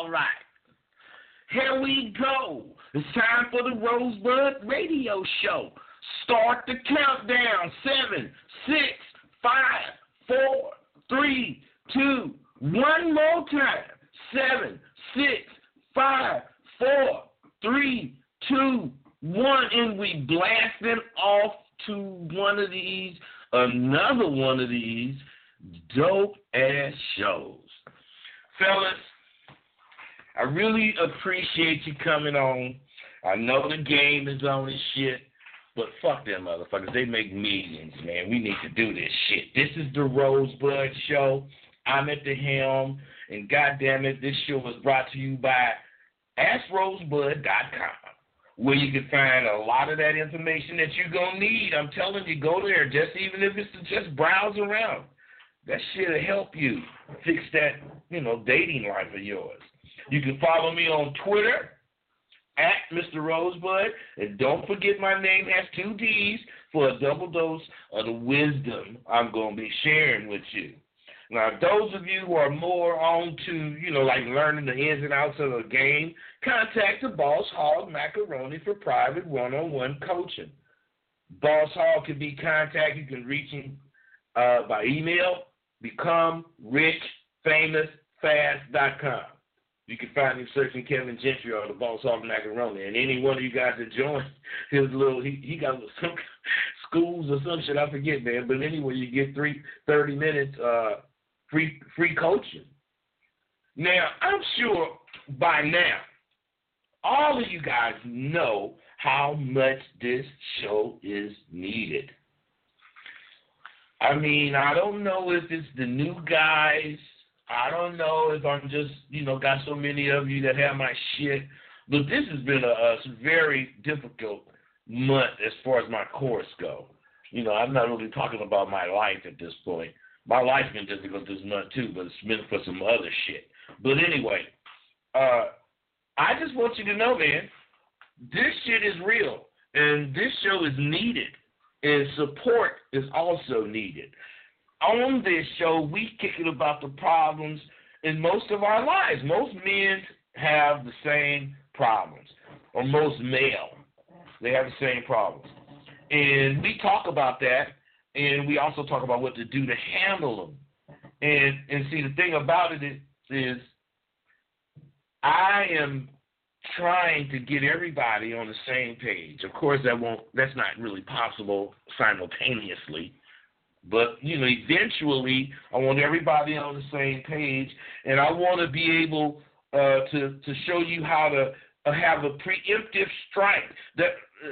All right. Here we go. It's time for the Rosebud Radio Show. Start the countdown. 7, 6, 5, 4, 3, 2. One more time. 7, 6, 5, 4, 3, 2, 1. And we blasting off to one of these, another one of these dope-ass shows. Fellas, I really appreciate you coming on. I know the game is on and shit, but fuck them motherfuckers. They make millions, man. We need to do this shit. This is the Rosebud Show. I'm at the helm, and goddamn it, this show was brought to you by AskRosebud.com, where you can find a lot of that information that you're going to need. I'm telling you, go there, just even if it's to just browse around. That shit will help you fix that, dating life of yours. You can follow me on Twitter at Mr. Rosebud. And don't forget my name has 2 D's for a double dose of the wisdom I'm going to be sharing with you. Now, those of you who are more on to, like learning the ins and outs of the game, contact the Boss Hog Macaroni for private one-on-one coaching. Boss Hog can be contacted. You can reach him by email, becomerichfamousfast.com. You can find him searching Kevin Gentry or the Boss Hog Macaroni. And any one of you guys that join his little, he got some schools or some shit, I forget, man. But anyway, you get 30 minutes free coaching. Now, I'm sure by now, all of you guys know how much this show is needed. I mean, I don't know if it's the new guys. I don't know if I'm just, got so many of you that have my shit. But this has been a very difficult month as far as my course go. I'm not really talking about my life at this point. My life's been difficult this month too, but it's been for some other shit. But anyway, I just want you to know, man, this shit is real. And this show is needed. And support is also needed. On this show, we kick it about the problems in most of our lives. Most men have the same problems, or most male, they have the same problems. And we talk about that, and we also talk about what to do to handle them. And see, the thing about it is I am trying to get everybody on the same page. Of course, that's not really possible simultaneously. But, eventually I want everybody on the same page, and I want to be able to show you how to have a preemptive strike that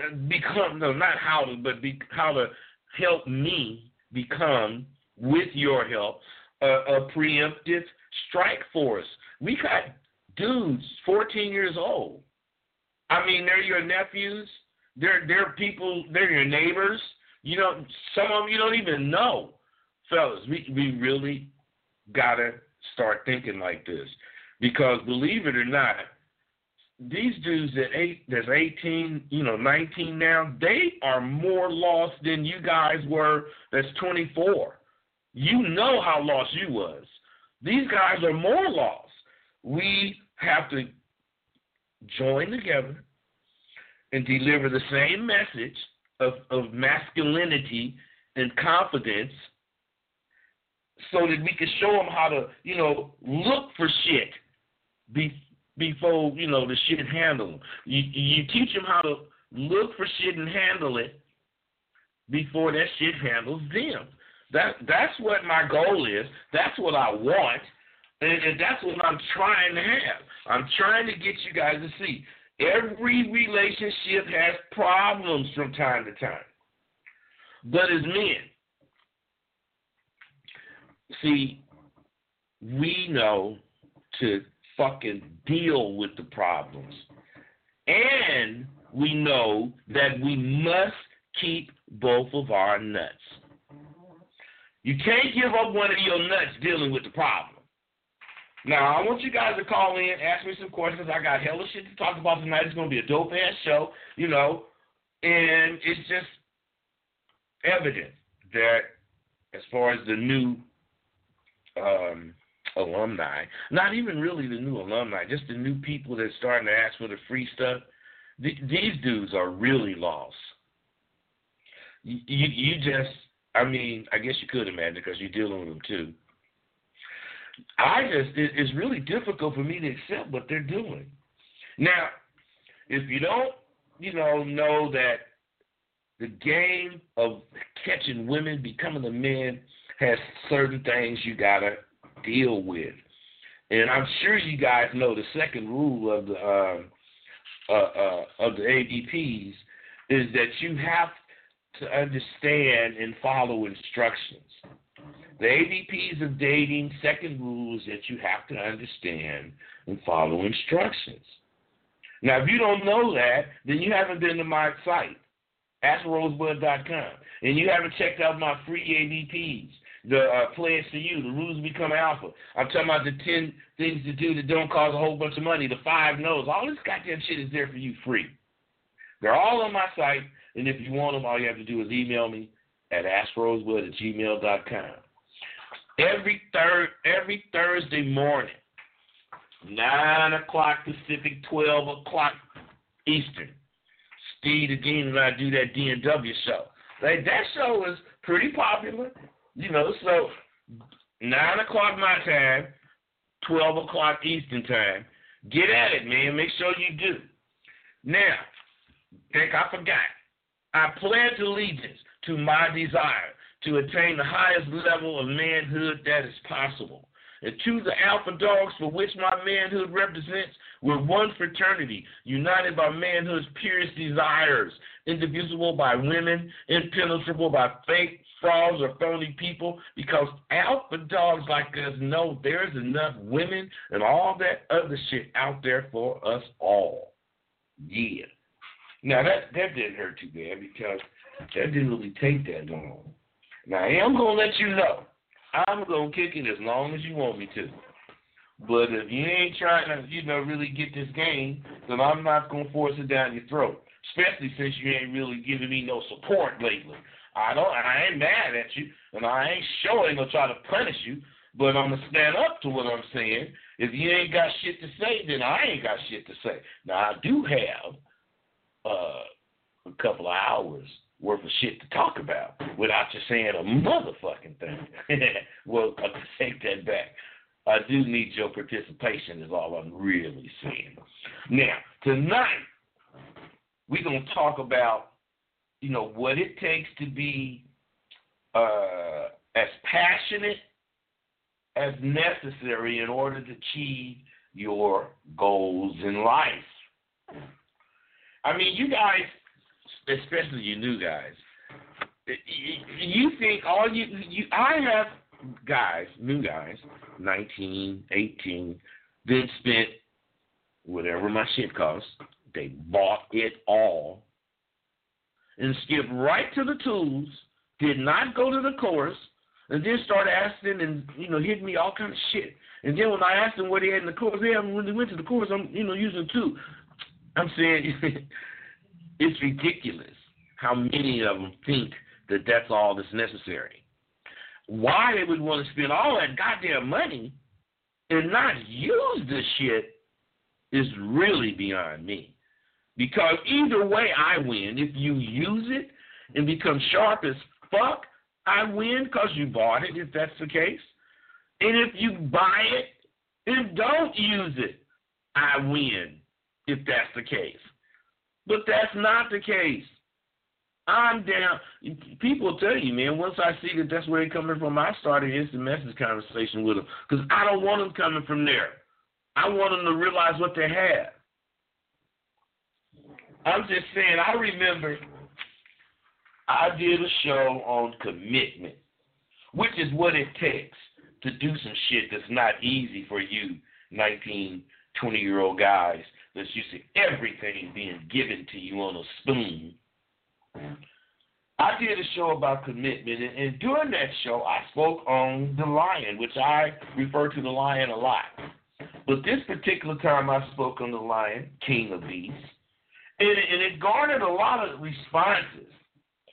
how to help me become, with your help, a preemptive strike force. We got dudes 14 years old. I mean, they're your nephews. They're people, they're your neighbors. Some of them you don't even know. Fellas, we really got to start thinking like this. Because believe it or not, these dudes that's 18, 19 now, they are more lost than you guys were that's 24. You know how lost you was. These guys are more lost. We have to join together and deliver the same message of masculinity and confidence so that we can show them how to, look for shit before, the shit handle them. You teach them how to look for shit and handle it before that shit handles them. That's what my goal is. That's what I want. And that's what I'm trying to have. I'm trying to get you guys to see. Every relationship has problems from time to time. But as men, see, we know to fucking deal with the problems. And we know that we must keep both of our nuts. You can't give up one of your nuts dealing with the problem. Now, I want you guys to call in, ask me some questions. I got hella shit to talk about tonight. It's going to be a dope-ass show, and it's just evident that as far as the new alumni, not even really the new alumni, just the new people that's starting to ask for the free stuff, these dudes are really lost. You just, I mean, I guess you could imagine because you're dealing with them too. It's really difficult for me to accept what they're doing. Now, if you don't, know that the game of catching women, becoming a man, has certain things you gotta deal with, and I'm sure you guys know the second rule of the ADPs is that you have to understand and follow instructions. The ADPs of dating, second rule is that you have to understand and follow instructions. Now, if you don't know that, then you haven't been to my site, AskRosebud.com, and you haven't checked out my free ADPs, the Pledge to You, the Rules to Become Alpha. I'm talking about the 10 things to do that don't cost a whole bunch of money, the 5 no's. All this goddamn shit is there for you free. They're all on my site, and if you want them, all you have to do is email me at AskRosebud@gmail.com. Every Thursday morning, 9 o'clock Pacific, 12 o'clock Eastern, Steve again and I do that DNW show. Like, that show is pretty popular, so 9 o'clock my time, 12 o'clock Eastern time. Get at it, man. Make sure you do. Now, think I forgot. I pledge allegiance to my desire to attain the highest level of manhood that is possible. And to the alpha dogs for which my manhood represents, we're one fraternity, united by manhood's purest desires, indivisible by women, impenetrable by fake frauds or phony people, because alpha dogs like us know there's enough women and all that other shit out there for us all. Yeah. Now, that didn't hurt too bad because that didn't really take that long. Now, I am going to let you know, I'm going to kick it as long as you want me to. But if you ain't trying to, really get this game, then I'm not going to force it down your throat, especially since you ain't really giving me no support lately. I ain't mad at you, and I ain't sure ain't going to try to punish you, but I'm going to stand up to what I'm saying. If you ain't got shit to say, then I ain't got shit to say. Now, I do have a couple of hours worth of shit to talk about without you saying a motherfucking thing. Well, I take that back. I do need your participation is all I'm really saying. Now, tonight, we're going to talk about, what it takes to be as passionate as necessary in order to achieve your goals in life. I mean, you guys, especially you new guys, you think I have guys, new guys, 19, 18, then spent whatever my shit cost. They bought it all and skipped right to the tools, did not go to the course, and then started asking and, hitting me all kind of shit. And then when I asked them what they had in the course, they haven't really went to the course. I'm, using two. I'm saying it's ridiculous how many of them think that that's all that's necessary. Why they would want to spend all that goddamn money and not use this shit is really beyond me. Because either way I win. If you use it and become sharp as fuck, I win because you bought it, if that's the case. And if you buy it and don't use it, I win, if that's the case. But that's not the case. I'm down. People tell you, man, once I see that that's where they're coming from, I start an instant message conversation with them because I don't want them coming from there. I want them to realize what they have. I'm just saying, I remember I did a show on commitment, which is what it takes to do some shit that's not easy for you 19, 20-year-old guys that's used to everything being given to you on a spoon. I did a show about commitment, and during that show, I spoke on the lion, which I refer to the lion a lot. But this particular time, I spoke on the lion, king of beasts, and it garnered a lot of responses.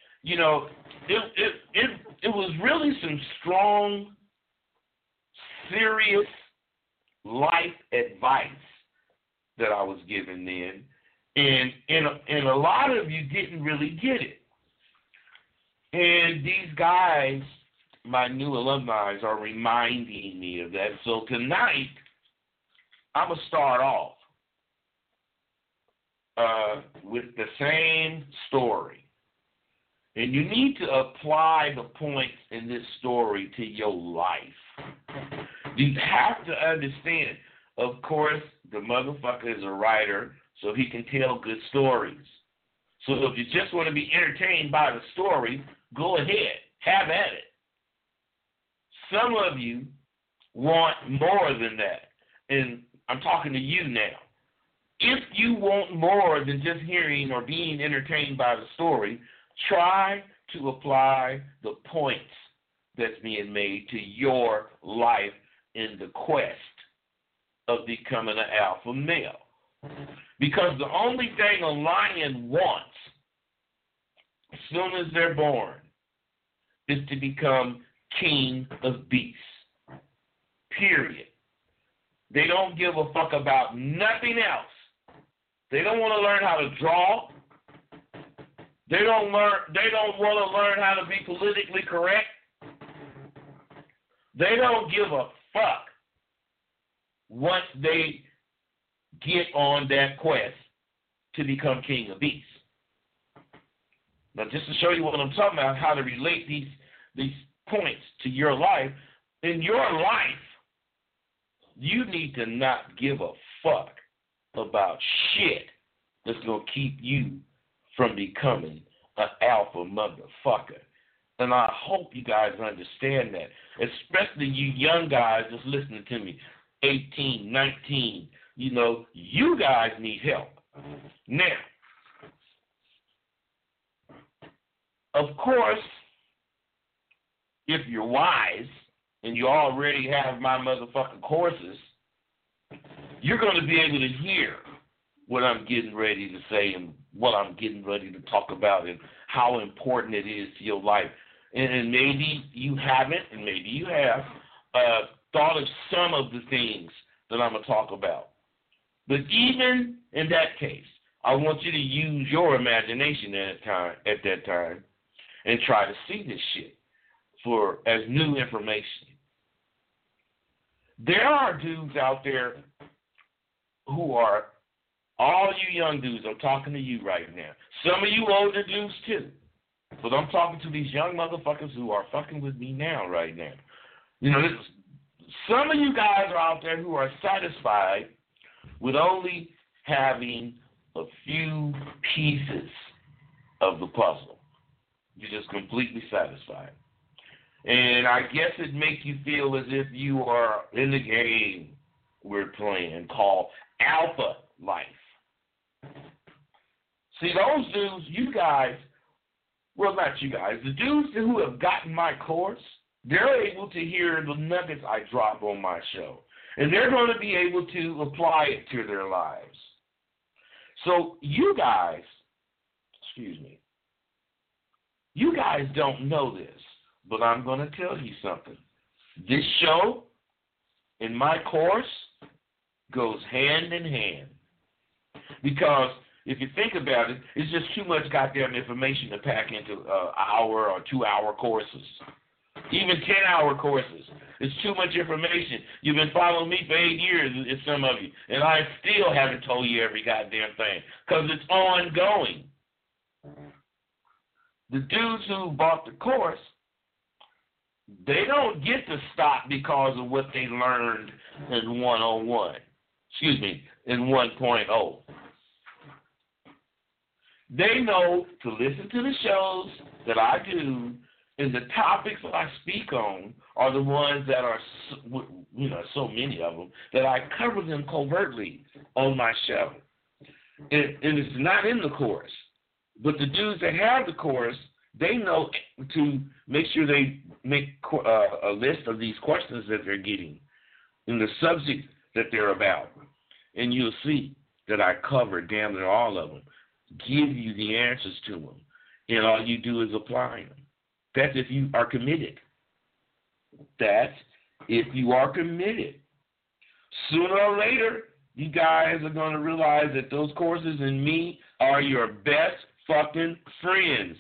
It was really some strong serious life advice that I was given then, and a lot of you didn't really get it. And these guys, my new alumni, are reminding me of that. So tonight, I'm going to start off with the same story. And you need to apply the points in this story to your life. You have to understand, of course, the motherfucker is a writer, so he can tell good stories. So if you just want to be entertained by the story, go ahead, have at it. Some of you want more than that, and I'm talking to you now. If you want more than just hearing or being entertained by the story, try to apply the points that's being made to your life in the quest of becoming an alpha male. Because the only thing a lion wants, as soon as they're born, is to become king of beasts. Period. They don't give a fuck about nothing else. They don't want to learn how to draw. They don't want to learn how to be politically correct. They don't give a fuck once they get on that quest to become king of beasts. Now, just to show you what I'm talking about, how to relate these points to your life, in your life, you need to not give a fuck about shit that's going to keep you from becoming an alpha motherfucker. And I hope you guys understand that, especially you young guys that's listening to me, 18, 19, you guys need help. Now, of course, if you're wise and you already have my motherfucking courses, you're going to be able to hear what I'm getting ready to say and what I'm getting ready to talk about and how important it is to your life. And maybe you haven't, and maybe you have, thought of some of the things that I'm going to talk about. But even in that case, I want you to use your imagination at that time and try to see this shit as new information. There are dudes out there who are, all you young dudes, I'm talking to you right now. Some of you older dudes too. But I'm talking to these young motherfuckers who are fucking with me now, right now. Some of you guys are out there who are satisfied with only having a few pieces of the puzzle. You're just completely satisfied. And I guess it makes you feel as if you are in the game we're playing called Alpha Life. See, those dudes, you guys, well, not you guys, the dudes who have gotten my course, they're able to hear the nuggets I drop on my show. And they're going to be able to apply it to their lives. So you guys, you guys don't know this, but I'm going to tell you something. This show and my course goes hand in hand. Because if you think about it, it's just too much goddamn information to pack into hour or 2 hour courses. Even 10-hour courses. It's too much information. You've been following me for 8 years, some of you, and I still haven't told you every goddamn thing because it's ongoing. The dudes who bought the course, they don't get to stop because of what they learned in 101. In 1.0. They know to listen to the shows that I do, and the topics that I speak on are the ones that are, so many of them, that I cover them covertly on my show. And it's not in the course. But the dudes that have the course, they know to make sure they make a list of these questions that they're getting and the subject that they're about. And you'll see that I cover damn near all of them, give you the answers to them, and all you do is apply them. That's if you are committed. That's if you are committed. Sooner or later, you guys are going to realize that those courses and me are your best fucking friends.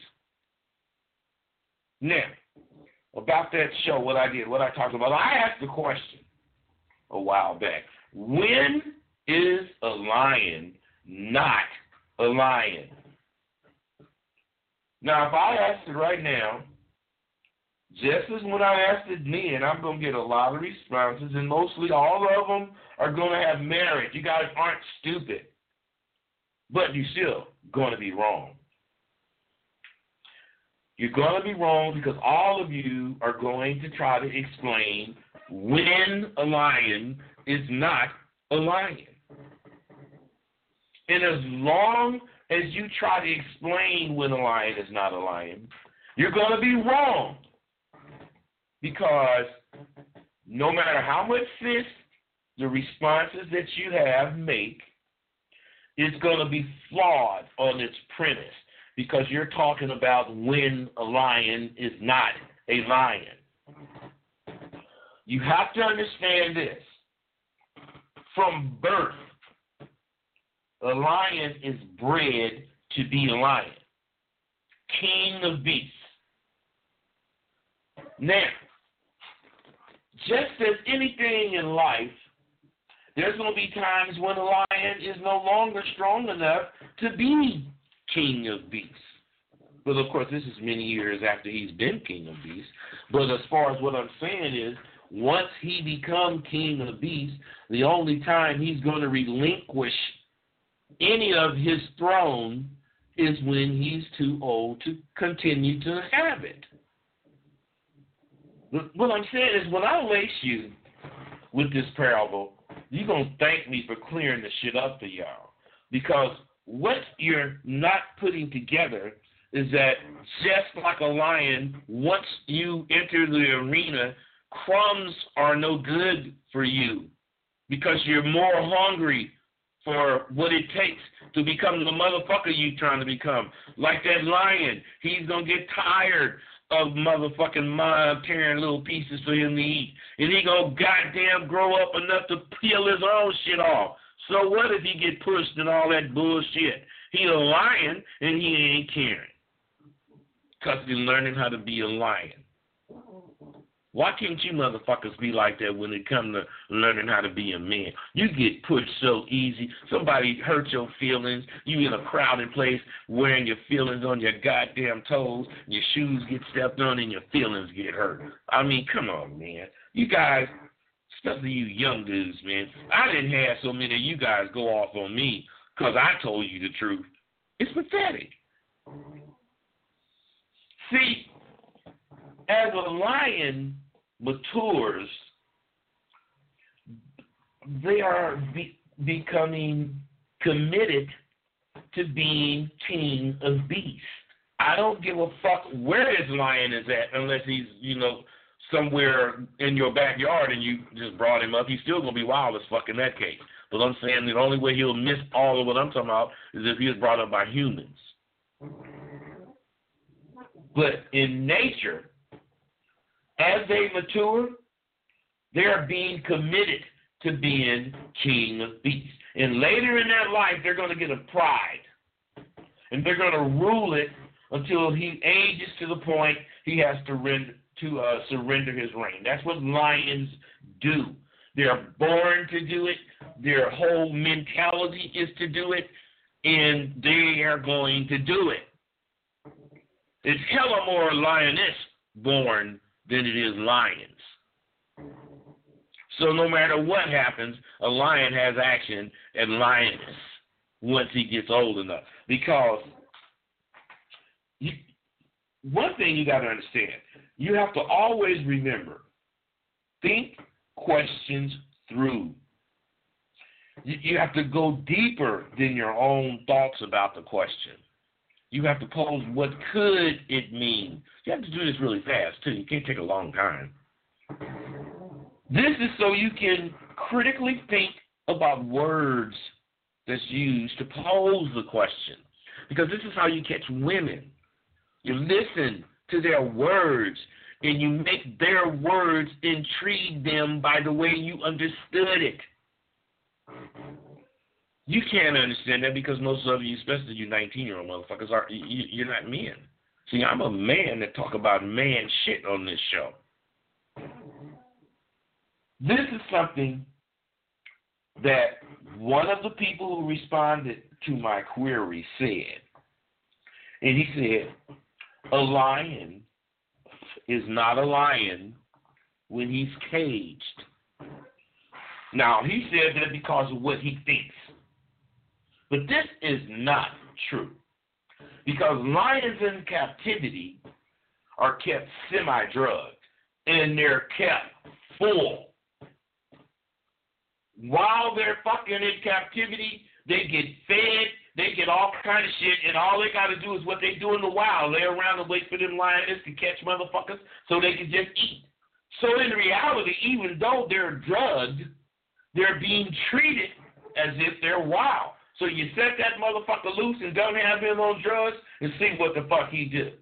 Now, about that show, what I talked about, I asked the question a while back. When is a lion not a lion? Now, if I asked it right now, just as when I asked it then, I'm going to get a lot of responses, and mostly all of them are going to have merit. You guys aren't stupid, but you're still going to be wrong. You're going to be wrong because all of you are going to try to explain when a lion is not a lion. And as long as you try to explain when a lion is not a lion, you're going to be wrong. Because no matter how much sense the responses that you have make, it's going to be flawed on its premise because you're talking about when a lion is not a lion. You have to understand this. From birth, a lion is bred to be a lion, king of beasts. Now, just as anything in life, there's going to be times when a lion is no longer strong enough to be king of beasts. But, of course, this is many years after he's been king of beasts. But as far as what I'm saying is, once he becomes king of beasts, the only time he's going to relinquish any of his throne is when he's too old to continue to have it. What I'm saying is, when I lace you with this parable, you're going to thank me for clearing the shit up for y'all. Because what you're not putting together is that just like a lion, once you enter the arena, crumbs are no good for you because you're more hungry for what it takes to become the motherfucker you're trying to become. Like that lion, he's going to get tired of motherfucking mom tearing little pieces for him to eat. And he gonna goddamn grow up enough to peel his own shit off. So what if he get pushed and all that bullshit? He a lion and he ain't caring. Because he's learning how to be a lion. Why can't you motherfuckers be like that when it comes to learning how to be a man? You get pushed so easy. Somebody hurt your feelings. You in a crowded place wearing your feelings on your goddamn toes. Your shoes get stepped on and your feelings get hurt. I mean, come on, man. You guys, especially you young dudes, man. I didn't have so many of you guys go off on me because I told you the truth. It's pathetic. See, as a lion matures, they are becoming committed to being king of beasts. I don't give a fuck where his lion is at unless he's, somewhere in your backyard and you just brought him up. He's still going to be wild as fuck in that case. But I'm saying the only way he'll miss all of what I'm talking about is if he was brought up by humans. But in nature, as they mature, they are being committed to being king of beasts. And later in their life, they're going to get a pride. And they're going to rule it until he ages to the point he has to surrender his reign. That's what lions do. They're born to do it. Their whole mentality is to do it. And they are going to do it. It's hella more lioness born than it is lions. So no matter what happens, a lion has action and lioness once he gets old enough. Because one thing you got to understand, you have to always remember, think questions through. You have to go deeper than your own thoughts about the question. You have to pose what could it mean. You have to do this really fast, too. You can't take a long time. This is so you can critically think about words that's used to pose the question. Because this is how you catch women. You listen to their words, and you make their words intrigue them by the way you understood it. You can't understand that because most of you, especially you 19-year-old motherfuckers, you're not men. See, I'm a man that talk about man shit on this show. This is something that one of the people who responded to my query said. And he said, a lion is not a lion when he's caged. Now, he said that because of what he thinks. But this is not true. Because lions in captivity are kept semi-drugged. And they're kept full. While they're fucking in captivity, they get fed, they get all kind of shit, and all they got to do is what they do in the wild. Lay around and wait for them lionesses to catch motherfuckers so they can just eat. So in reality, even though they're drugged, they're being treated as if they're wild. So you set that motherfucker loose and don't have him on drugs and see what the fuck he do.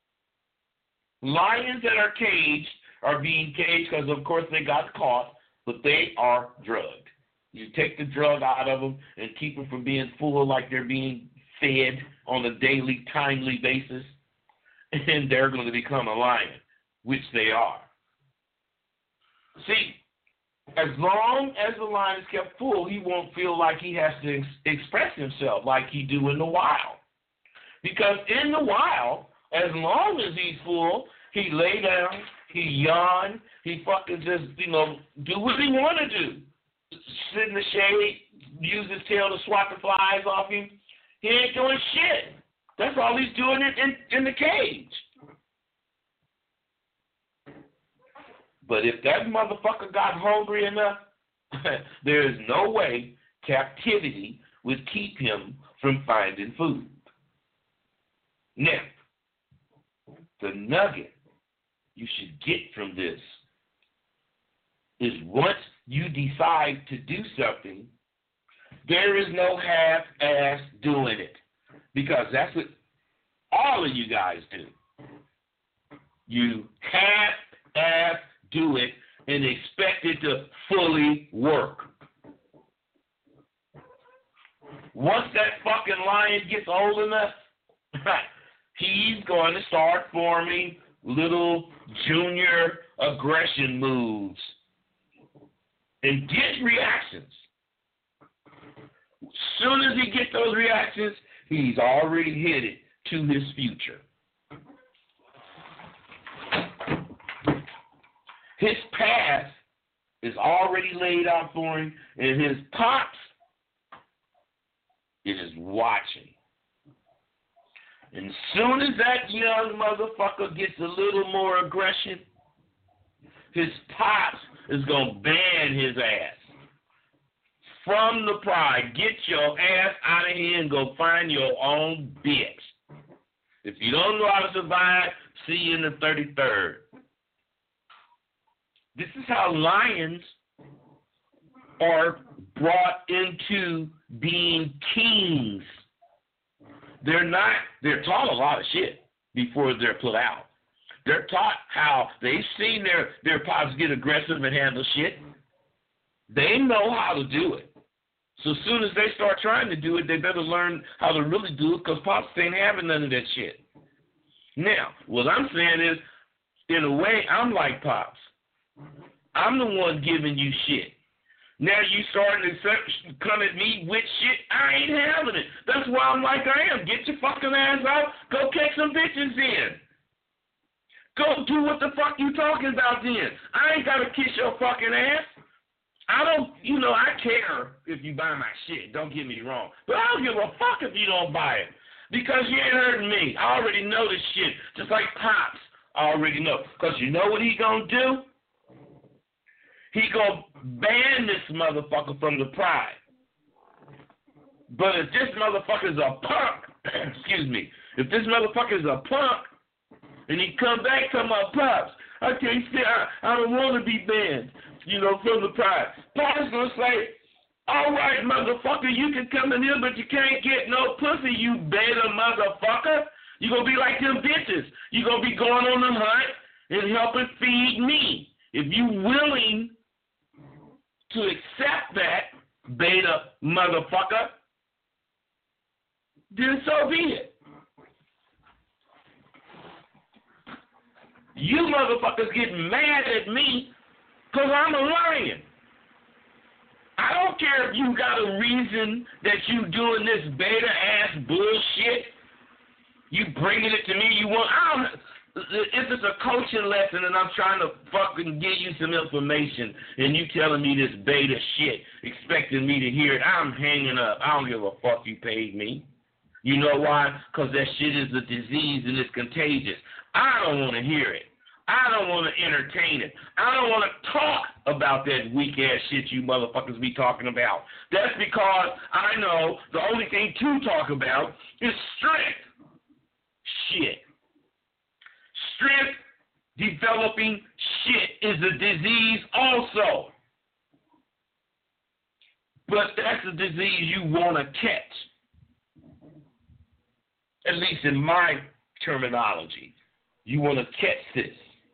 Lions that are caged are being caged because, of course, they got caught, but they are drugged. You take the drug out of them and keep them from being full like they're being fed on a daily, timely basis, and they're going to become a lion, which they are. See, as long as the lion is kept full, he won't feel like he has to express himself like he do in the wild. Because in the wild, as long as he's full, he lay down, he yawn, he fucking just, do what he want to do. Sit in the shade, use his tail to swat the flies off him. He ain't doing shit. That's all he's doing in the cage. But if that motherfucker got hungry enough, there is no way captivity would keep him from finding food. Now, the nugget you should get from this is once you decide to do something, there is no half-ass doing it. Because that's what all of you guys do. You half-ass do it and expect it to fully work. Once that fucking lion gets old enough, he's going to start forming little junior aggression moves and get reactions. As soon as he gets those reactions, he's already headed to his future. His path is already laid out for him, and his pops is watching. And as soon as that young motherfucker gets a little more aggression, his pops is going to ban his ass from the pride. Get your ass out of here and go find your own bitch. If you don't know how to survive, see you in the 33rd. This is how lions are brought into being kings. They're taught a lot of shit before they're put out. They're taught how they've seen their pops get aggressive and handle shit. They know how to do it. So as soon as they start trying to do it, they better learn how to really do it because pops ain't having none of that shit. Now, what I'm saying is, in a way, I'm like pops. I'm the one giving you shit. Now you starting to come at me with shit. I ain't having it. That's why I'm like I am. Get your fucking ass out. Go catch some bitches in. Go do what the fuck you talking about then. I ain't got to kiss your fucking ass. I don't, I care if you buy my shit. Don't get me wrong. But I don't give a fuck if you don't buy it. Because you ain't hurting me. I already know this shit. Just like Pops, I already know. Because you know what he gonna do? He gonna ban this motherfucker from the pride. But if this motherfucker's a punk, if this motherfucker's a punk, and he come back to my Pops, I can't say I don't want to be banned, from the pride. Pops gonna say, all right, motherfucker, you can come in here, but you can't get no pussy, you beta motherfucker. You gonna be like them bitches. You gonna be going on them hunt, and helping feed me. If you willing to accept that, beta motherfucker, then so be it. You motherfuckers get mad at me because I'm a lion. I don't care if you got a reason that you doing this beta-ass bullshit. You bringing it to me. If it's a coaching lesson and I'm trying to fucking give you some information and you telling me this beta shit, expecting me to hear it, I'm hanging up. I don't give a fuck you paid me. You know why? Because that shit is a disease and it's contagious. I don't want to hear it. I don't want to entertain it. I don't want to talk about that weak-ass shit you motherfuckers be talking about. That's because I know the only thing to talk about is strength. Shit. Strength developing shit is a disease also. But that's a disease you want to catch. At least in my terminology. You want to catch this.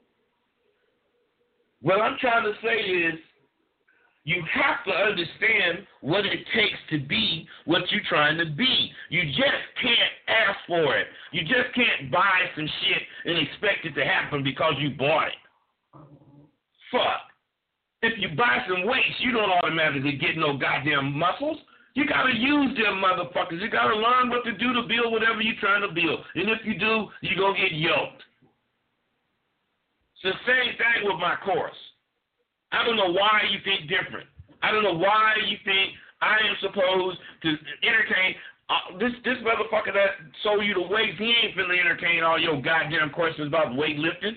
What I'm trying to say is you have to understand what it takes to be what you're trying to be. You just can't ask for it. You just can't buy some shit and expect it to happen because you bought it. Fuck. If you buy some weights, you don't automatically get no goddamn muscles. You got to use them motherfuckers. You got to learn what to do to build whatever you're trying to build. And if you do, you're going to get yoked. It's the same thing with my course. I don't know why you think different. I don't know why you think I am supposed to entertain. This motherfucker that sold you the weights, he ain't finna entertain all your goddamn questions about weightlifting.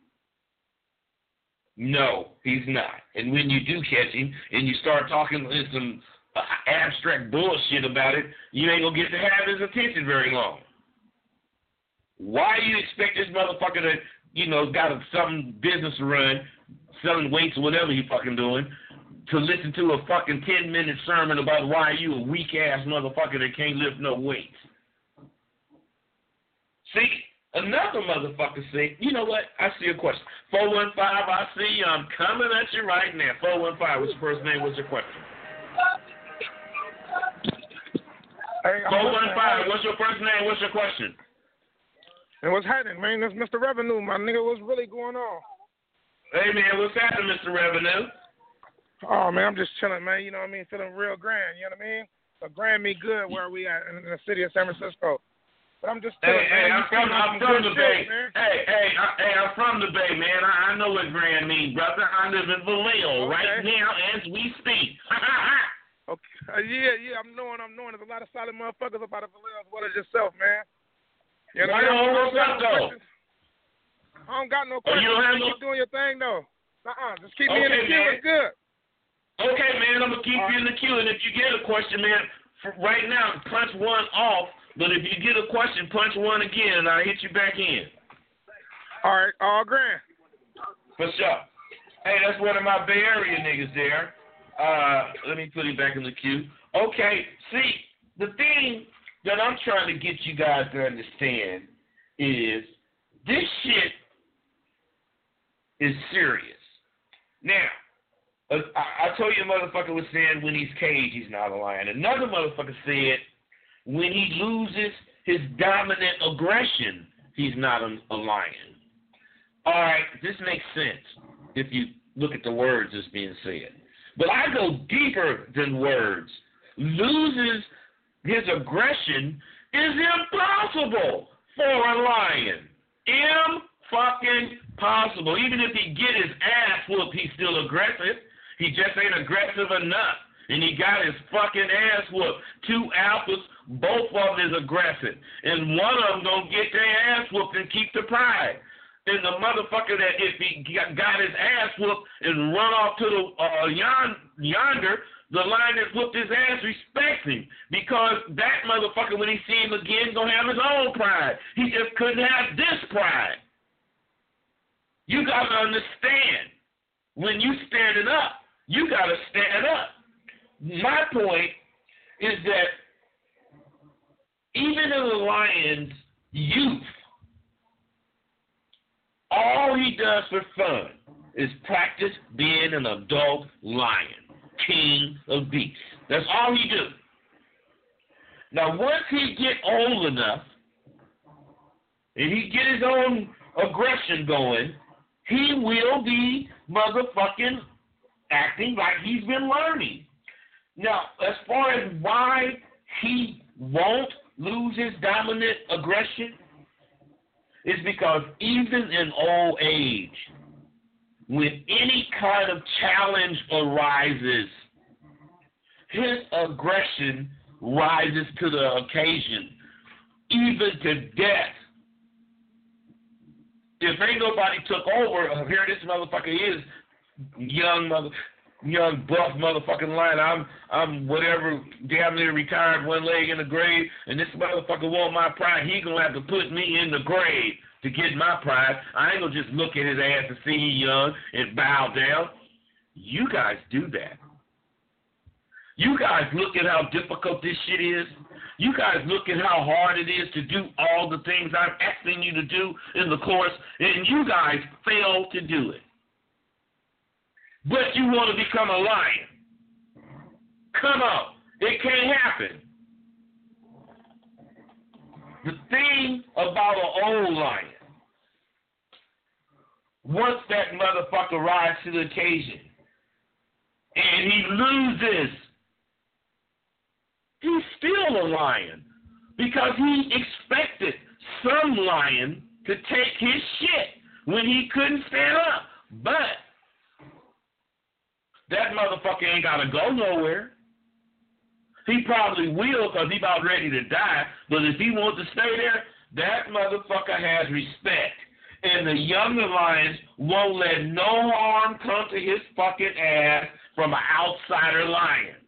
No, he's not. And when you do catch him and you start talking some abstract bullshit about it, you ain't gonna get to have his attention very long. Why do you expect this motherfucker that, got some business to run, selling weights or whatever he fucking doing, to listen to a fucking 10-minute sermon about why you a weak-ass motherfucker that can't lift no weights? See, another motherfucker said, you know what? I see a question. 415, I see you. I'm coming at you right now. 415, what's your first name? What's your question? Hey, 415, what's your first name? What's your question? And what's happening, man? This Mr. Revenue, my nigga. What's really going on? Hey, man, what's happening, Mr. Revenue? Oh, man, I'm just chilling, man. You know what I mean? Feeling real grand, you know what I mean? So grand me good where we at in the city of San Francisco. But I'm just chilling, Hey, man. I'm from the Bay. Man. Hey, I'm from the Bay, man. I know what grand means, brother. I live in Vallejo right now as we speak. Okay. Yeah, I'm knowing. There's a lot of solid motherfuckers up out of Vallejo as well as yourself, man. You know what I mean? I don't got no questions. Keep doing your thing, though. Just keep me in the queue. It's good. Okay, man, I'm going to keep you in the queue. And if you get a question, man, right now, punch one off. But if you get a question, punch one again, and I'll hit you back in. All right, all grand. For sure. Hey, that's one of my Bay Area niggas there. Let me put him back in the queue. Okay, see, the thing that I'm trying to get you guys to understand is this shit is serious. Now, I told you a motherfucker was saying when he's caged, he's not a lion. Another motherfucker said when he loses his dominant aggression, he's not a lion. All right, this makes sense if you look at the words that's being said. But I go deeper than words. Loses his aggression is impossible for a lion. Fucking possible. Even if he get his ass whooped, he's still aggressive. He just ain't aggressive enough. And he got his fucking ass whooped. 2 alphas, both of them is aggressive. And one of them gonna get their ass whooped and keep the pride. And the motherfucker that if he got his ass whooped and run off to the yonder, the lion that whooped his ass respects him because that motherfucker, when he see him again, gonna have his own pride. He just couldn't have this pride. You gotta understand, when you standing up, you gotta stand up. My point is that even in the lion's youth, all he does for fun is practice being an adult lion, king of beasts. That's all he do. Now, once he get old enough and he get his own aggression going, he will be motherfucking acting like he's been learning. Now, as far as why he won't lose his dominant aggression, is because even in old age, when any kind of challenge arises, his aggression rises to the occasion, even to death. If ain't nobody took over, here this motherfucker is, young buff motherfucking lion. I'm whatever, damn near retired, one leg in the grave, and this motherfucker want my pride. He gonna have to put me in the grave to get my pride. I ain't gonna just look at his ass and see he young and bow down. You guys do that. You guys look at how difficult this shit is. You guys look at how hard it is to do all the things I'm asking you to do in the course, and you guys fail to do it. But you want to become a lion. Come on. It can't happen. The thing about an old lion, once that motherfucker rises to the occasion and he loses, he's still a lion because he expected some lion to take his shit when he couldn't stand up. But that motherfucker ain't got to go nowhere. He probably will because he's about ready to die. But if he wants to stay there, that motherfucker has respect. And the younger lions won't let no harm come to his fucking ass from an outsider lion.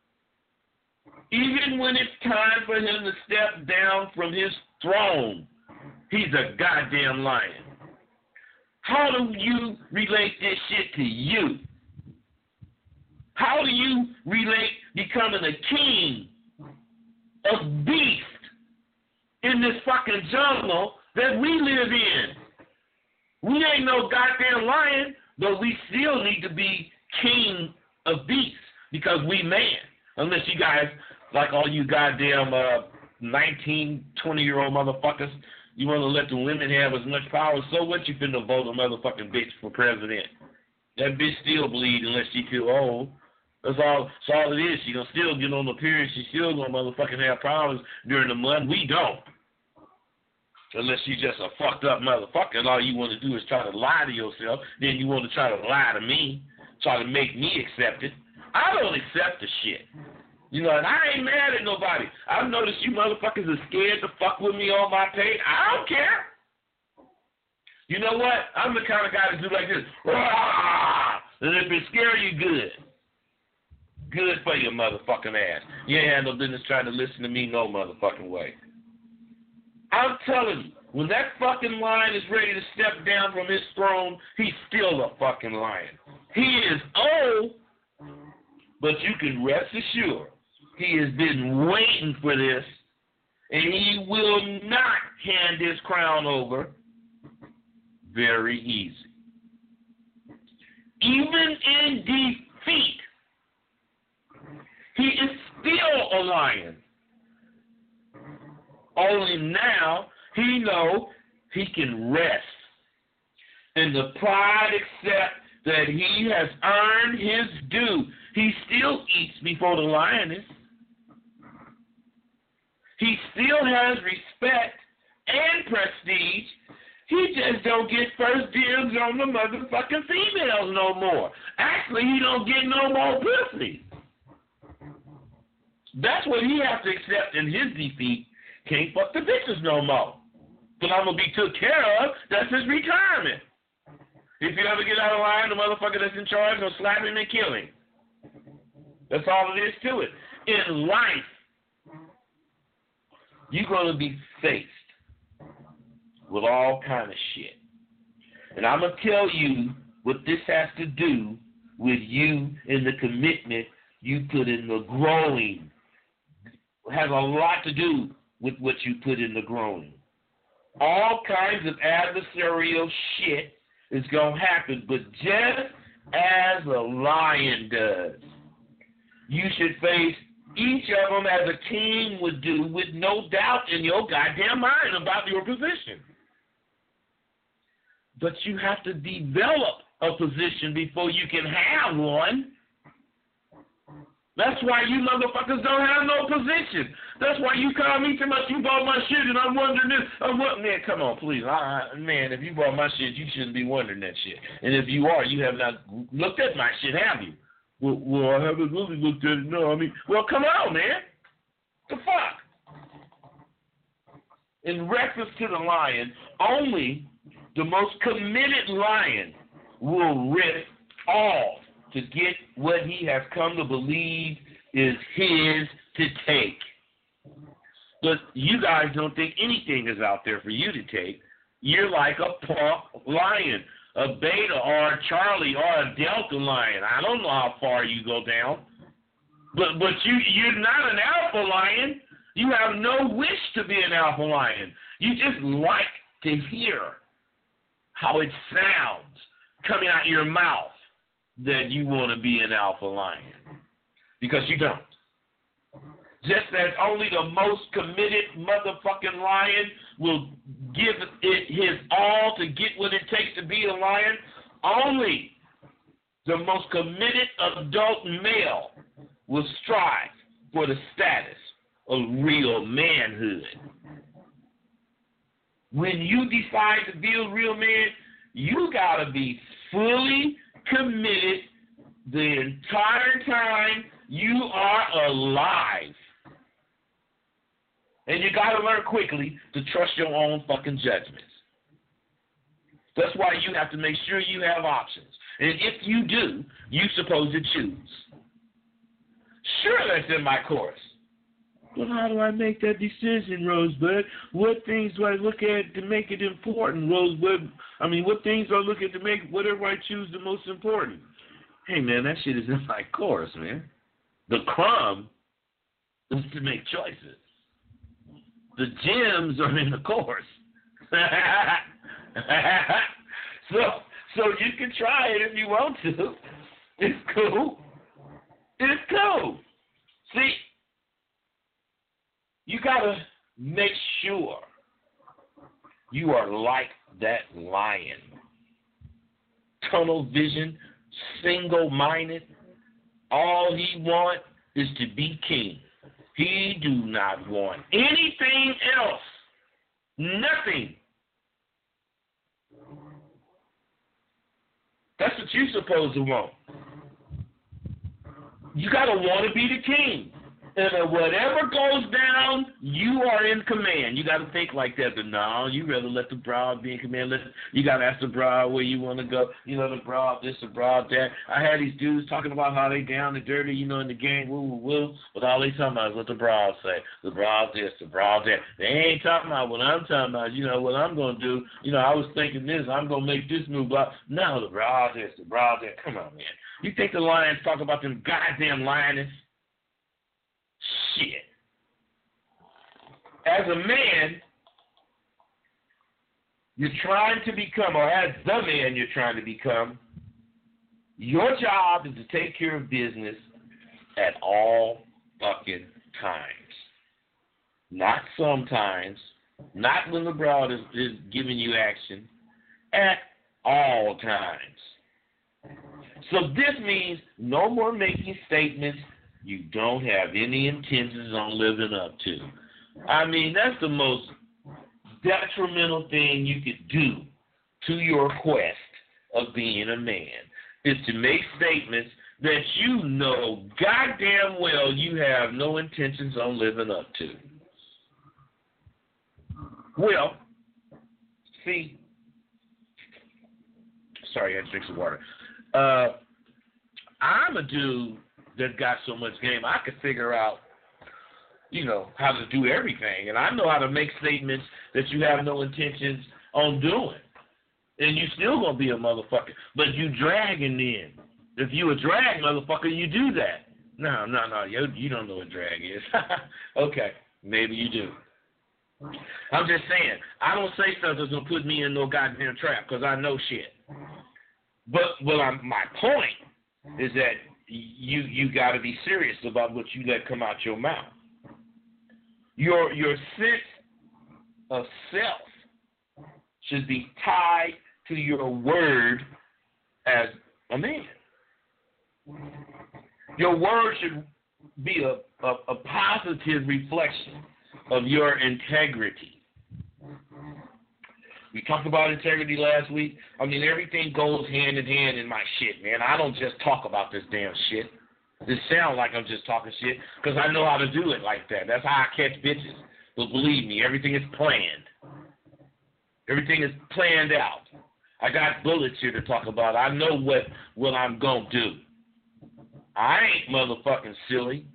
Even when it's time for him to step down from his throne, he's a goddamn lion. How do you relate this shit to you? How do you relate becoming a king of beast in this fucking jungle that we live in? We ain't no goddamn lion, but we still need to be king of beasts because we man. Unless you guys, like all you goddamn 19, 20-year-old motherfuckers, you want to let the women have as much power. So what, you finna vote a motherfucking bitch for president? That bitch still bleed unless she too old. That's all it is. She gonna still get on the period. She still gonna motherfucking have problems during the month. We don't. Unless you just a fucked up motherfucker and all you want to do is try to lie to yourself. Then you want to try to lie to me, try to make me accept it. I don't accept the shit. You know, and I ain't mad at nobody. I've noticed you motherfuckers are scared to fuck with me on my page. I don't care. You know what? I'm the kind of guy to do like this. Rah! And if it scare you, good. Good for your motherfucking ass. You ain't had no business trying to listen to me no motherfucking way. I'm telling you, when that fucking lion is ready to step down from his throne, he's still a fucking lion. He is old, but you can rest assured he has been waiting for this, and he will not hand his crown over very easy. Even in defeat, he is still a lion. Only now he knows he can rest in the pride accept that he has earned his due. He still eats before the lioness. He still has respect and prestige. He just don't get first dibs on the motherfucking females no more. Actually, he don't get no more pussy. That's what he has to accept in his defeat. Can't fuck the bitches no more. But I'm going to be took care of. That's his retirement. If you ever get out of line, the motherfucker that's in charge will slap him and kill him. That's all it is to it. In life, you're going to be faced with all kind of shit. And I'm going to tell you what this has to do with you and the commitment you put in the growing. It has a lot to do with what you put in the growing. All kinds of adversarial shit is going to happen, but just as a lion does. You should face each of them as a king would do with no doubt in your goddamn mind about your position. But you have to develop a position before you can have one. That's why you motherfuckers don't have no position. That's why you call me too much. You bought my shit, and I'm wondering this. Man, come on, please. Man, if you bought my shit, you shouldn't be wondering that shit. And if you are, you have not looked at my shit, have you? Well, I haven't really looked at it. No, well, come on, man. The fuck? In reference to the lion, only the most committed lion will risk all to get what he has come to believe is his to take. But you guys don't think anything is out there for you to take. You're like a punk lion, a beta or a Charlie or a Delta lion. I don't know how far you go down. But you're not an alpha lion. You have no wish to be an alpha lion. You just like to hear how it sounds coming out your mouth that you want to be an alpha lion. Because you don't. Just as only the most committed motherfucking lion will give it his all to get what it takes to be a lion, only the most committed adult male will strive for the status of real manhood. When you decide to be a real man, you got to be fully committed the entire time you are alive. And you got to learn quickly to trust your own fucking judgments. That's why you have to make sure you have options. And if you do, you're supposed to choose. Sure, that's in my course. But how do I make that decision, Rosebud? What things do I look at to make it important, Rosebud? What things do I look at to make whatever I choose the most important? Hey, man, that shit is in my course, man. The crumb is to make choices. The gems are in the course. So you can try it if you want to. It's cool. It's cool. See, you got to make sure you are like that lion. Tunnel vision, single-minded. All he wants is to be king. He do not want anything else. Nothing. That's what you're supposed to want. You got to want to be the king. And whatever goes down, you are in command. You got to think like that. But no, you rather let the broad be in command. You got to ask the broad where you want to go. The broad this, the broad that. I had these dudes talking about how they down and dirty, in the game, woo. But all they talking about is what the broad say. The broad this, the broad that. They ain't talking about what I'm talking about. What I'm going to do. I was thinking this. I'm going to make this move. Blah. No, the broad this, the broad that. Come on, man. You think the lions talk about them goddamn lioness? Shit. As a man, you're trying to become, or as the man you're trying to become, your job is to take care of business at all fucking times. Not sometimes, not when the broad is giving you action, at all times. So this means no more making statements you don't have any intentions on living up to. That's the most detrimental thing you could do to your quest of being a man, is to make statements that you know goddamn well you have no intentions on living up to. Well, see, sorry, I had to drink some water. I'm a dude that's got so much game, I could figure out, how to do everything. And I know how to make statements that you have no intentions on doing. And you still going to be a motherfucker. But you dragging in. If you a drag motherfucker, you do that. No. You don't know what drag is. Okay, maybe you do. I'm just saying, I don't say stuff that's going to put me in no goddamn trap because I know shit. But my point is that you got to be serious about what you let come out your mouth. Your sense of self should be tied to your word as a man. Your word should be a positive reflection of your integrity. We talked about integrity last week. I mean, everything goes hand in hand in my shit, man. I don't just talk about this damn shit. This sounds like I'm just talking shit because I know how to do it like that. That's how I catch bitches. But believe me, everything is planned. Everything is planned out. I got bullets here to talk about. I know what I'm going to do. I ain't motherfucking silly.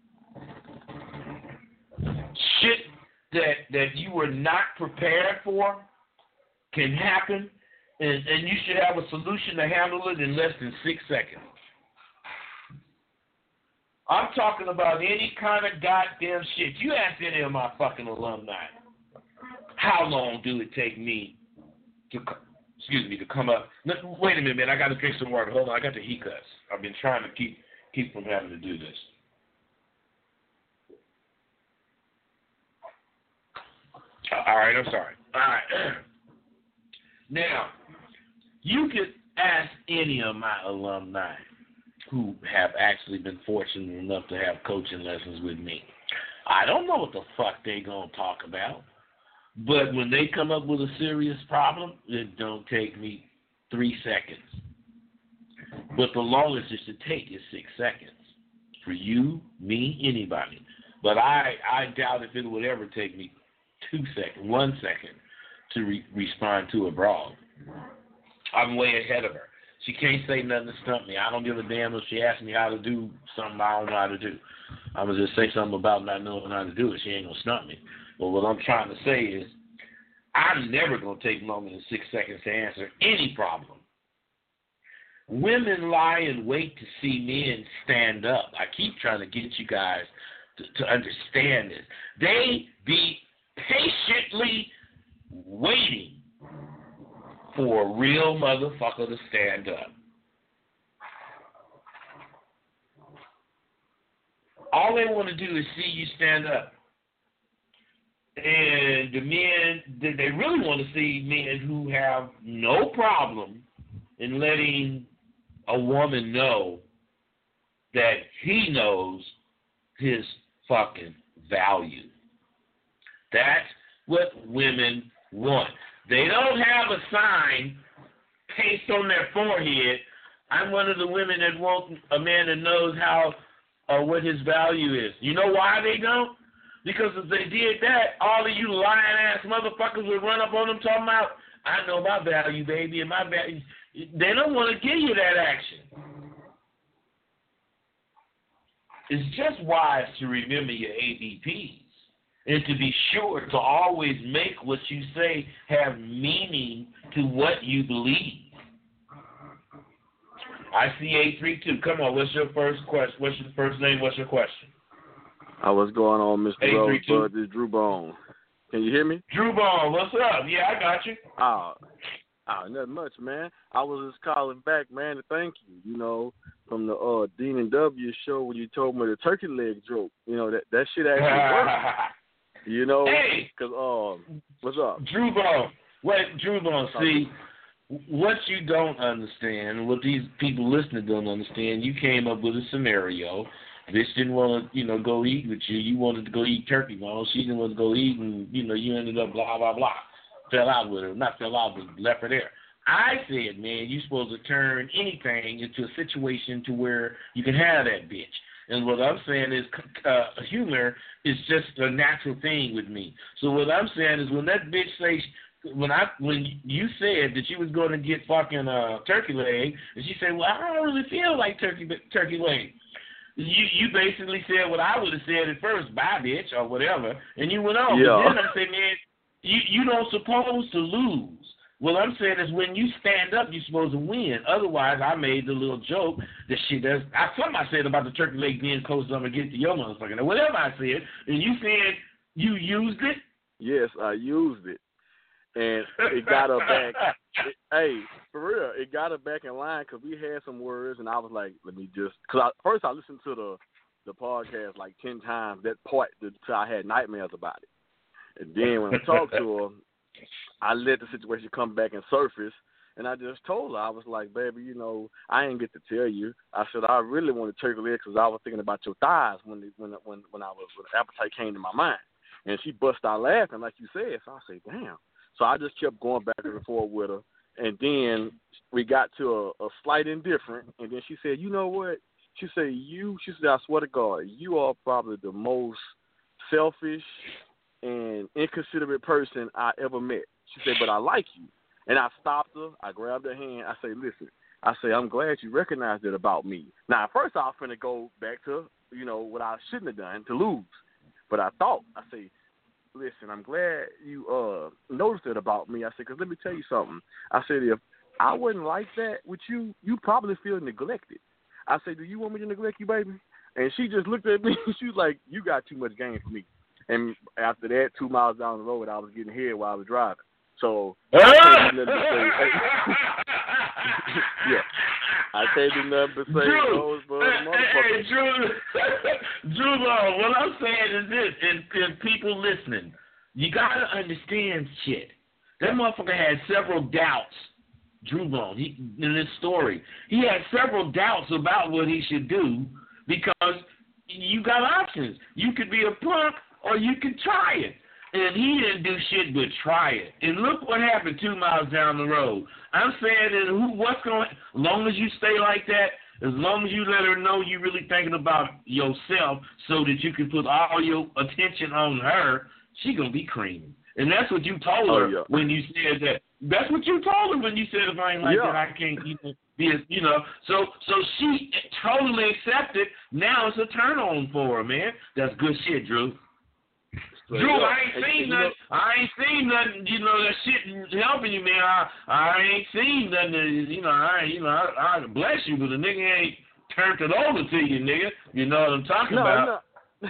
Shit that you were not prepared for can happen, and you should have a solution to handle it in less than 6 seconds. I'm talking about any kind of goddamn shit. You ask any of my fucking alumni, how long do it take me to come up? Wait a minute, man. I got to drink some water. Hold on. I got the hiccups. I've been trying to keep from having to do this. All right, I'm sorry. All right. Now, you could ask any of my alumni who have actually been fortunate enough to have coaching lessons with me. I don't know what the fuck they gonna talk about, but when they come up with a serious problem, it don't take me 3 seconds. But the longest it should take is 6 seconds. For you, me, anybody. But I doubt if it would ever take me 1 second to respond to a broad. I'm way ahead of her. She can't say nothing to stump me. I don't give a damn if she asks me how to do something I don't know how to do. I'm going to just say something about not knowing how to do it. She ain't going to stump me. But what I'm trying to say is I'm never going to take longer than 6 seconds to answer any problem. Women lie in wait to see men stand up. I keep trying to get you guys to understand this. They be patiently waiting for a real motherfucker to stand up. All they want to do is see you stand up. And the men, they really want to see men who have no problem in letting a woman know that he knows his fucking value. That's what women want. They don't have a sign pasted on their forehead. I'm one of the women that want a man that knows how or what his value is. You know why they don't? Because if they did that, all of you lying-ass motherfuckers would run up on them talking about, I know my value, baby, and my value. They don't want to give you that action. It's just wise to remember your ABPs and to be sure to always make what you say have meaning to what you believe. I see 832. Come on, what's your first question? What's your first name? What's your question? What's going on, Mr. Rosebud? This is Drew Bone. Can you hear me? Drew Bone, what's up? Yeah, I got you. Nothing much, man. I was just calling back, man, to thank you, from the Dean and W show when you told me the turkey leg joke. That shit actually worked. Hey. Because, what's up? Drew Bone, see, what you don't understand, what these people listening don't understand, you came up with a scenario. Bitch didn't want to, go eat with you. You wanted to go eat turkey bone. She didn't want to go eat, and, you ended up blah, blah, blah. Fell out with her. Not fell out, but left her there. I said, man, you're supposed to turn anything into a situation to where you can have that bitch. And what I'm saying is humor is just a natural thing with me. So what I'm saying is when that bitch says, when you said that you was going to get fucking turkey leg, and she said, well, I don't really feel like turkey leg. You basically said what I would have said at first, bye, bitch, or whatever, and you went on. Yeah. But then I said, man, you don't supposed to lose. What I'm saying is when you stand up, you're supposed to win. Otherwise, I made the little joke that something I said about the turkey leg being close, I'm going to get to your motherfucker. Now, whatever I said, and you said you used it, Yes, I used it. And it got her back. Hey, for real, it got her back in line because we had some words, and I was like, let me just, because first I listened to the podcast like 10 times, that part, till I had nightmares about it. And then when I talked to her, I let the situation come back and surface, and I just told her, I was like, baby, you know, I ain't get to tell you. I said, I really wanted turkey legs because I was thinking about your thighs when the appetite came to my mind. And she bust out laughing, like you said. So I said, damn. So I just kept going back and forth with her. And then we got to a slight indifferent. And then she said, you know what? She said, I swear to God, you are probably the most selfish and inconsiderate person I ever met. She said, but I like you. And I stopped her. I grabbed her hand. I said, listen. I say, I'm glad you recognized it about me. Now, at first I was going to go back to, you know, what I shouldn't have done to lose. But I say, listen, I'm glad you noticed it about me. I said, because let me tell you something. I said, if I wasn't like that with you, you probably feel neglected. I said, do you want me to neglect you, baby? And she just looked at me. She was like, you got too much game for me. And after that, 2 miles down the road, I was getting head while I was driving. So I can't do nothing but say, yeah. I can't do nothing but say, Rosebud, motherfucker. Drew Long, what I'm saying is this, and people listening, you got to understand shit. That motherfucker had several doubts, Drew Long, in this story. He had several doubts about what he should do because you got options. You could be a punk or you could try it. And he didn't do shit but try it. And look what happened 2 miles down the road. I'm saying that as long as you stay like that, as long as you let her know you're really thinking about yourself so that you can put all your attention on her, she going to be creaming. And that's what you told her when you said that. That's what you told her when you said, if I ain't like that, I can't even be, you know. So she totally accepted. Now it's a turn on for her, man. That's good shit, Drew. Drew, I ain't seen nothing, you know, that shit helping you, man. I ain't seen nothing, I bless you, but the nigga ain't turned it over to you, nigga. You know what I'm talking about? No.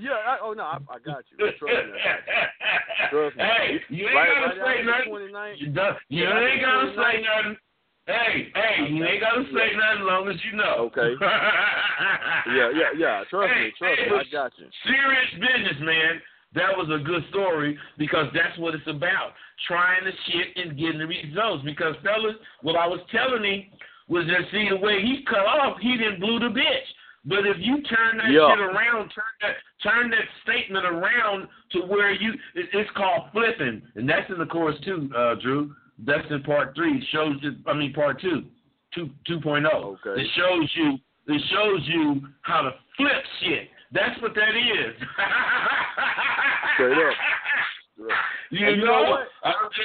I got you. Trust me. Hey, you ain't gotta say nothing. You ain't gotta say nothing. Hey, you ain't gotta say nothing as long as you know. Okay. Yeah. Trust me. I got you. Serious business, man. That was a good story because that's what it's about, trying the shit and getting the results. Because, fellas, what I was telling him was that, see, the way he cut off, he didn't blew the bitch. But if you turn that shit around, turn that statement around to where it's called flipping. And that's in the chorus too, Drew. That's in part 3. Part 2, 2.0. Okay. It shows you how to flip shit. That's what that is. Straight up. You know what?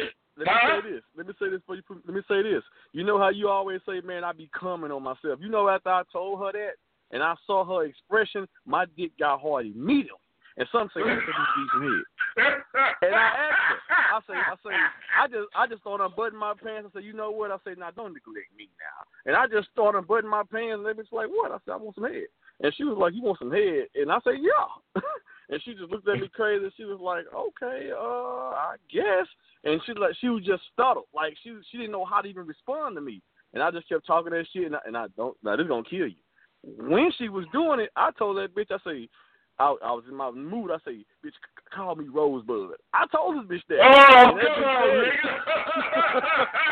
Let me say this for you. Let me say this. You know how you always say, man, I be coming on myself. You know, after I told her that and I saw her expression, my dick got hard immediately. And some say, that's a decent head. And I asked her, I just thought unbutton my pants. I said, you know what? I said, now don't neglect me now. And I just thought unbutton my pants, and they was like, what? I said, I want some head. And she was like, you want some head? And I said, yeah. And she just looked at me crazy. She was like, okay, I guess. And she was just startled. Like, she didn't know how to even respond to me. And I just kept talking that shit, and I don't, now this is going to kill you. When she was doing it, I told that bitch, I say, I was in my mood. I say, bitch, call me Rosebud. I told this bitch that. Oh, come on, nigga.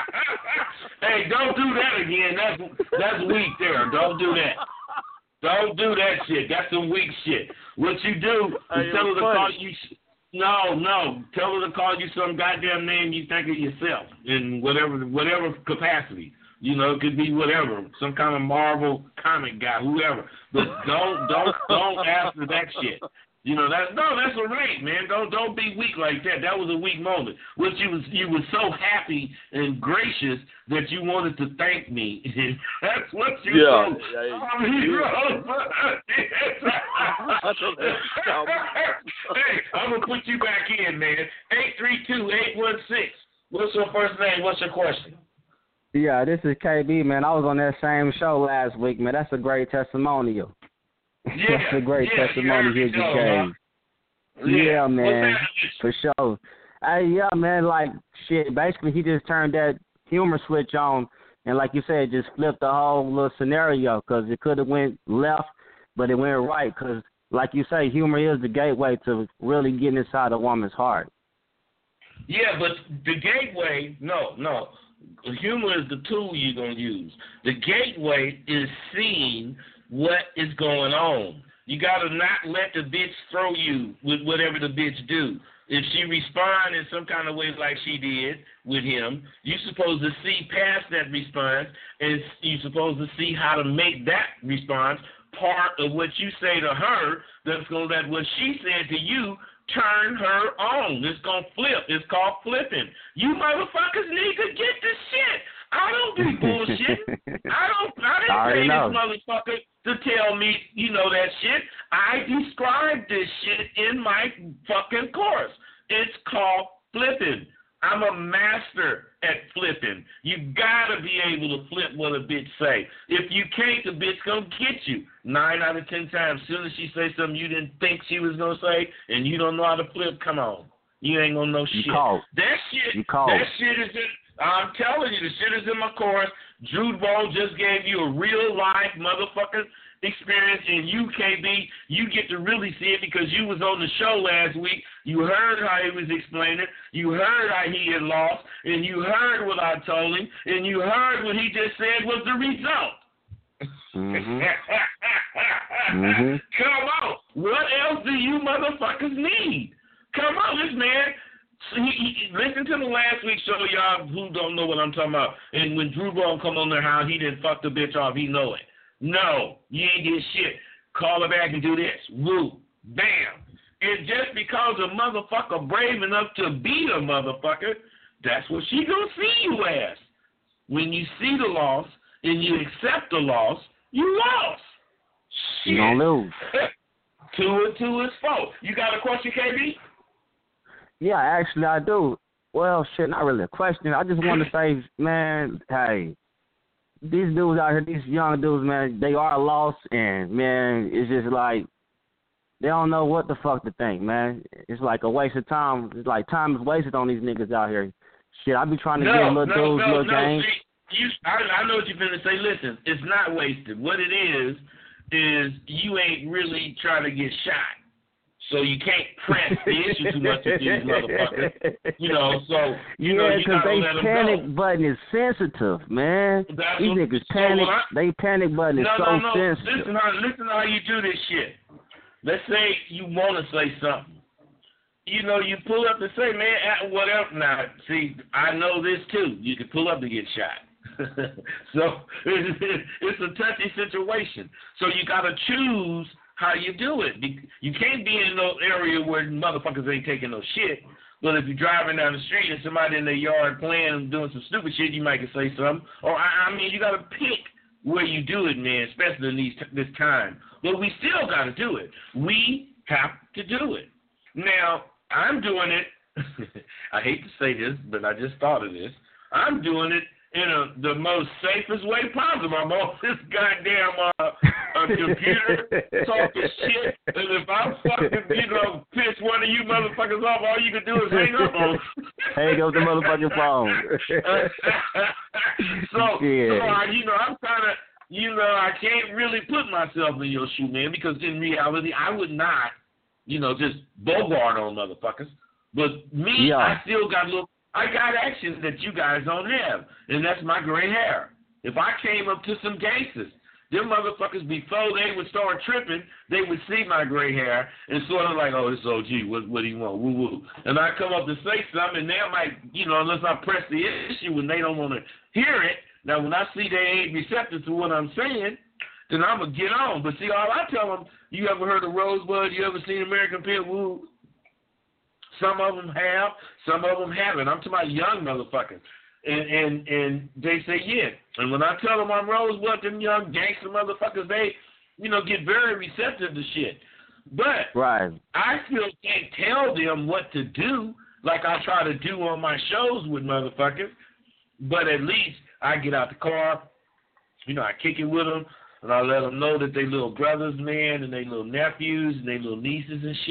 Hey, don't do that again. That's weak there. Don't do that. Don't do that shit. That's some weak shit. What you do is tell her to call you. No. Tell her to call you some goddamn name you think of yourself in whatever capacity. You know, it could be whatever, some kind of Marvel comic guy, whoever. But don't ask for that shit. You know, that's a rape, man. Don't be weak like that. That was a weak moment. Which you was so happy and gracious that you wanted to thank me. That's what you told. Hey, I'm gonna put you back in, man. 832-816. What's your first name? What's your question? Yeah, this is KB, man. I was on that same show last week, man. That's a great testimonial. Yeah, that's a great testimony here you gave. Yeah, man, for sure. Yeah, man, like, shit, basically he just turned that humor switch on, and like you said, just flipped the whole little scenario, because it could have went left, but it went right, because, like you say, humor is the gateway to really getting inside a woman's heart. Yeah, but the gateway, no. Humor is the tool you're going to use. The gateway is seeing what is going on. You got to not let the bitch throw you with whatever the bitch do. If she respond in some kind of way like she did with him, you're supposed to see past that response, and you're supposed to see how to make that response part of what you say to her that's going to let what she said to you turn her on. It's going to flip. It's called flipping. You motherfuckers need to get this shit. I don't do bullshit. I didn't pay this motherfucker to tell me, that shit. I described this shit in my fucking course. It's called flipping. I'm a master at flipping. You gotta be able to flip what a bitch say. If you can't, the bitch gonna get you. 9 out of 10 times. Soon as she say something you didn't think she was gonna say, and you don't know how to flip, come on. You ain't gonna know shit. That shit is in, I'm telling you, the shit is in my course. Drew Ball just gave you a real life motherfucking experience, and you, KB, you get to really see it because you was on the show last week. You heard how he was explaining. You heard how he had lost, and you heard what I told him, and you heard what he just said was the result. Mm-hmm. Mm-hmm. Come on. What else do you motherfuckers need? Come on, this man. Listen to the last week's show, y'all who don't know what I'm talking about. And when Drew Ball come on there, how he didn't fuck the bitch off, he know it. No, you ain't get shit. Call her back and do this. Woo. Bam. And just because a motherfucker brave enough to beat a motherfucker, that's what she gonna see you as. When you see the loss and you accept the loss, you lost. Shit. You don't lose. 2 and 2 is 4. You got a question, KB? Yeah, actually I do. Well, shit, not really a question. I just want to say, man, hey, these dudes out here, these young dudes, man, they are lost, and, man, it's just like they don't know what the fuck to think, man. It's like a waste of time. It's like time is wasted on these niggas out here. Shit, I be trying to give little dudes little games. I know what you're going to say. Listen, it's not wasted. What it is you ain't really trying to get shot. So you can't press the issue too much with these motherfuckers. So, because they panic button is sensitive, man. These niggas panic. They panic button is so sensitive. Listen how you do this shit. Let's say you want to say something. You pull up and say, man, whatever. Now, see, I know this too. You can pull up to get shot. So it's a touchy situation. So you got to choose how you do it. You can't be in no area where motherfuckers ain't taking no shit. But if you're driving down the street and somebody in their yard playing and doing some stupid shit, you might can say something. Or, you got to pick where you do it, man, especially in this time. But we still got to do it. We have to do it. Now, I'm doing it. I hate to say this, but I just thought of this. I'm doing it in the most safest way possible. I'm on this goddamn computer talking shit, and if I'm fucking, piss one of you motherfuckers off, all you can do is hang up on. Hang up the motherfucking phone. I'm kind of, I can't really put myself in your shoe, man, because in reality, I would not, just bogart on motherfuckers. But me, I still got I got actions that you guys don't have, and that's my gray hair. If I came up to some gangsters, them motherfuckers, before they would start tripping, they would see my gray hair and sort of like, oh, this OG, what do you want? Woo woo. And I come up to say something, and they might, unless I press the issue and they don't want to hear it. Now, when I see they ain't receptive to what I'm saying, then I'm going to get on. But see, all I tell them, you ever heard of Rosebud? You ever seen American Pimp? Woo. Some of them have, some of them haven't. I'm talking about young motherfuckers. And they say, yeah. And when I tell them I'm Rosebud, them young gangster motherfuckers, they, get very receptive to shit. But I still can't tell them what to do like I try to do on my shows with motherfuckers. But at least I get out the car, I kick it with them, and I let them know that they little brothers, man, and they little nephews, and they little nieces and shit.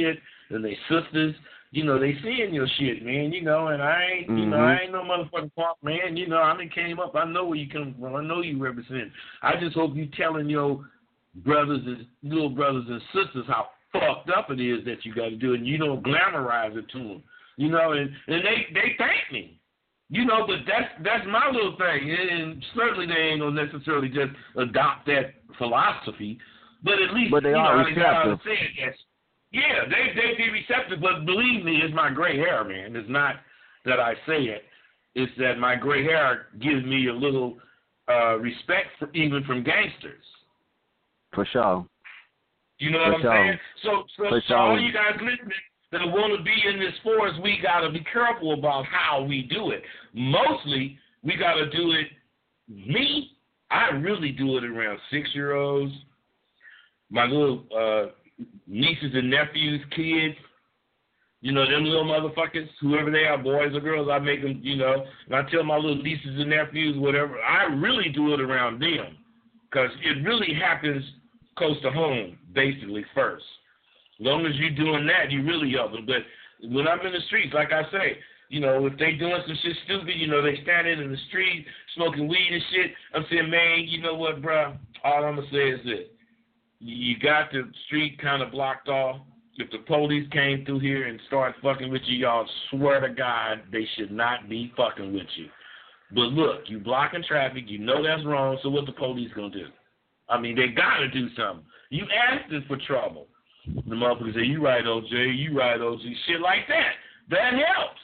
and they sisters, you know, they seeing your shit, man, you know, and I ain't, you know, I ain't no motherfucking punk, man, you know, I done came up, I know where you come from, I know you represent. I just hope you telling your brothers and little brothers and sisters how fucked up it is that you got to do it, and you don't glamorize it to them, you know, and they thank me. You know, but that's my little thing, and certainly they ain't gonna necessarily just adopt that philosophy, but at least but they are receptive. Yeah, they be receptive, but believe me, it's my gray hair, man. It's not that I say it; it's that my gray hair gives me a little respect, even from gangsters. For sure. You know what I'm saying? So all you guys listening that want to be in this force, we got to be careful about how we do it. Mostly, we got to do it. Me, I really do it around 6-year-olds, my little nieces and nephews, kids. You know, them little motherfuckers, whoever they are, boys or girls, I make them, you know, and I tell my little nieces and nephews, whatever, I really do it around them because it really happens close to home, basically, first. As long as you're doing that, you really help them. But when I'm in the streets, like I say, you know, if they doing some shit stupid, you know, they standing in the street smoking weed and shit, I'm saying, man, you know what, bro? All I'm going to say is this. You got the street kind of blocked off. If the police came through here and started fucking with you, y'all swear to God they should not be fucking with you. But look, you blocking traffic. You know that's wrong, so what the police going to do? I mean, they got to do something. You asked us for trouble. The motherfuckers say, you right, OJ, you right, OG, shit like that. That helps.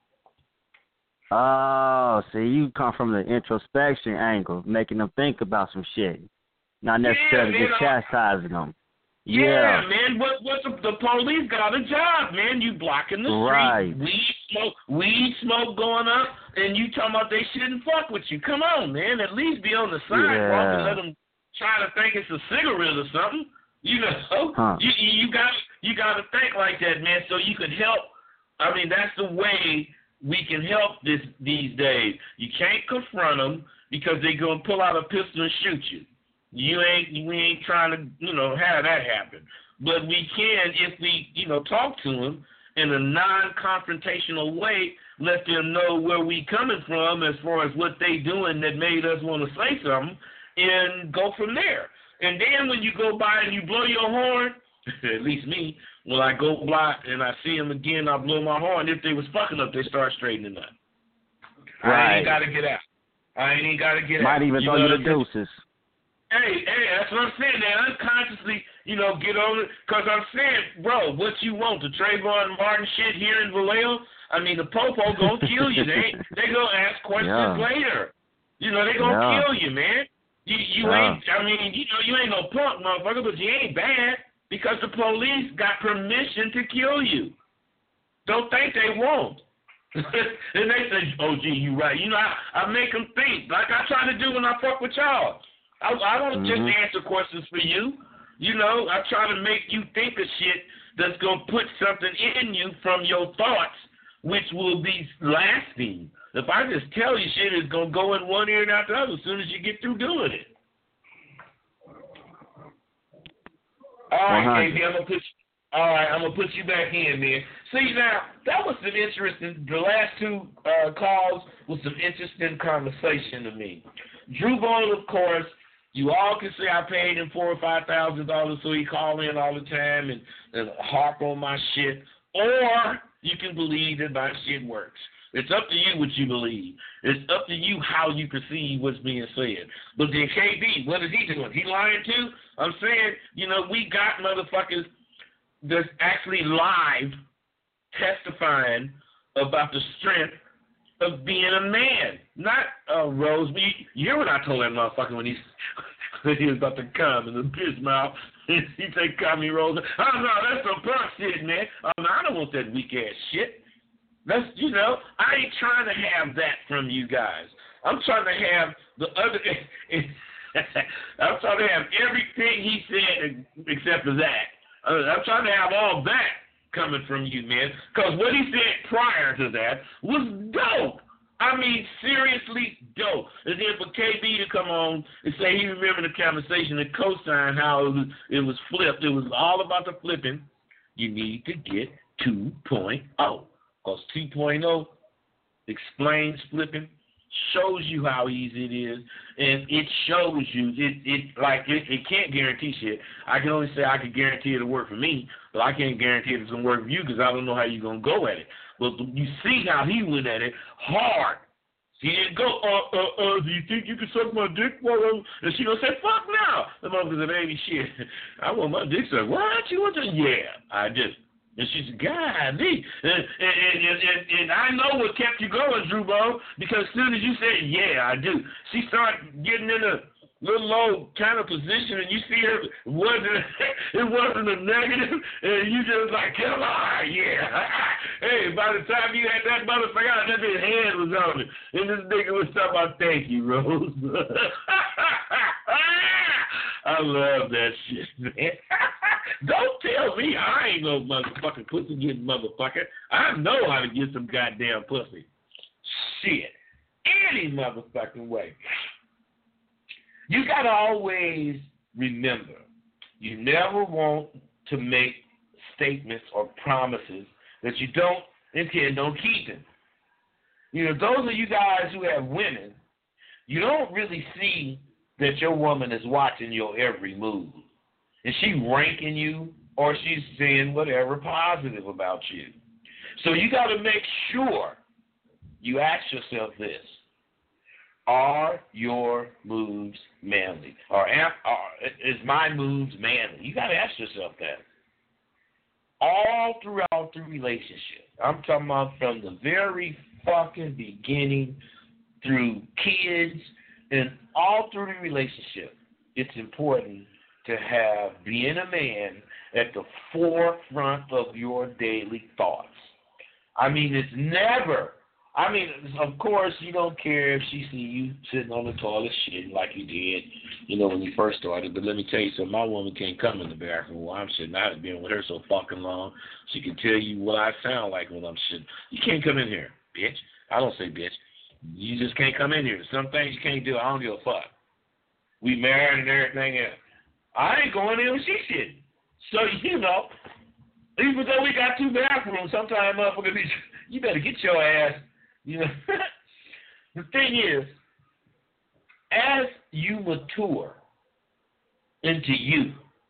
Oh, see, you come from the introspection angle, making them think about some shit, not necessarily just chastising them. Yeah, man, what the police got a job, man. You blocking the street, right. weed smoke going up, and you talking about they shouldn't fuck with you. Come on, man, at least be on the sidewalk and let them try to think it's a cigarette or something. You know, you got to think like that, man, so you can help. I mean, that's the way we can help these days. You can't confront them because they're going to pull out a pistol and shoot you. We ain't trying to, you know, have that happen. But we can, if we, you know, talk to them in a non-confrontational way, let them know where we coming from as far as what they doing that made us want to say something, and go from there. And then when you go by and you blow your horn, at least me, when I go by and I see them again, I blow my horn. If they was fucking up, they start straightening up. Right. I ain't got to get out. Might even throw you the deuces. Hey, that's what I'm saying. They unconsciously, you know, get on it. Because I'm saying, bro, what you want, the Trayvon Martin shit here in Vallejo? I mean, the popo going to kill you. They going to ask questions later. You know, they going to kill you, man. You ain't, I mean, you know, you ain't no punk, motherfucker, but you ain't bad because the police got permission to kill you. Don't think they won't. And they say, oh, gee, you right. You know, I make them think like I try to do when I fuck with y'all. I don't just answer questions for you. You know, I try to make you think of shit that's going to put something in you from your thoughts, which will be lasting. If I just tell you shit, it's going to go in one ear and out the other as soon as you get through doing it. All right, KB, I'm going to put you back in, man. See, now, that was some interesting, the last two calls was some interesting conversation to me. Drew Bone, of course, you all can say I paid him $4,000 or $5,000 so he call in all the time and harp on my shit, or you can believe that my shit works. It's up to you what you believe. It's up to you how you perceive what's being said. But then KB, what is he doing? He lying too? I'm saying, you know, we got motherfuckers that's actually live testifying about the strength of being a man. Not Rose. You hear what I told that motherfucker when he was about to come in the bitch mouth. He said, "Call me Rose." Oh no, that's some punk shit, man. Oh no, I don't want that weak ass shit. That's, you know, I ain't trying to have that from you guys. I'm trying to have the other. I'm trying to have everything he said except for that. I'm trying to have all that coming from you, man. Because what he said prior to that was dope. I mean, seriously dope. And then for KB to come on and say he remembered the conversation and co-sign how it was flipped. It was all about the flipping. you need to get 2.0. Because 2.0 explains flipping, shows you how easy it is, and it shows you, it can't guarantee shit. I can only say I can guarantee it'll work for me, but I can't guarantee it's going to work for you because I don't know how you're going to go at it. But you see how he went at it hard. He didn't go, do you think you can suck my dick? And she gonna say, fuck no. The motherfucker said, baby, shit, I want my dick sucked. What? You want to? Yeah, I just. And she said, God, and I know what kept you going, Drew Bo, because as soon as you said, yeah, I do, she started getting in a little low kind of position, and you see her, it wasn't a negative, and you just like, come on, yeah. Hey, by the time you had that motherfucker out, that bitch hand was on it, and this nigga was talking about, thank you, Rose. I love that shit, man. Don't tell me I ain't no motherfucking pussy getting motherfucker. I know how to get some goddamn pussy. Shit. Any motherfucking way. You got to always remember, you never want to make statements or promises that you don't intend on keeping. You know, those of you guys who have women, you don't really see that your woman is watching your every move. And she's ranking you or she's saying whatever positive about you. So you got to make sure you ask yourself this. Are your moves manly? Or is my moves manly? You got to ask yourself that. All throughout the relationship. I'm talking about from the very fucking beginning through kids and all through the relationship. It's important to have being a man at the forefront of your daily thoughts. I mean, it's never... I mean, of course, you don't care if she see you sitting on the toilet shitting like you did, you know, when you first started. But let me tell you something. My woman can't come in the bathroom while I'm sitting. I've been with her so fucking long. She can tell you what I sound like when I'm shitting. You can't come in here, bitch. I don't say bitch. You just can't come in here. Some things you can't do. I don't give a fuck. We married and everything else. I ain't going in when she shitting. So, you know, even though we got 2 bathrooms, sometimes motherfuckers, you better get your ass. You know, the thing is, as you mature into you,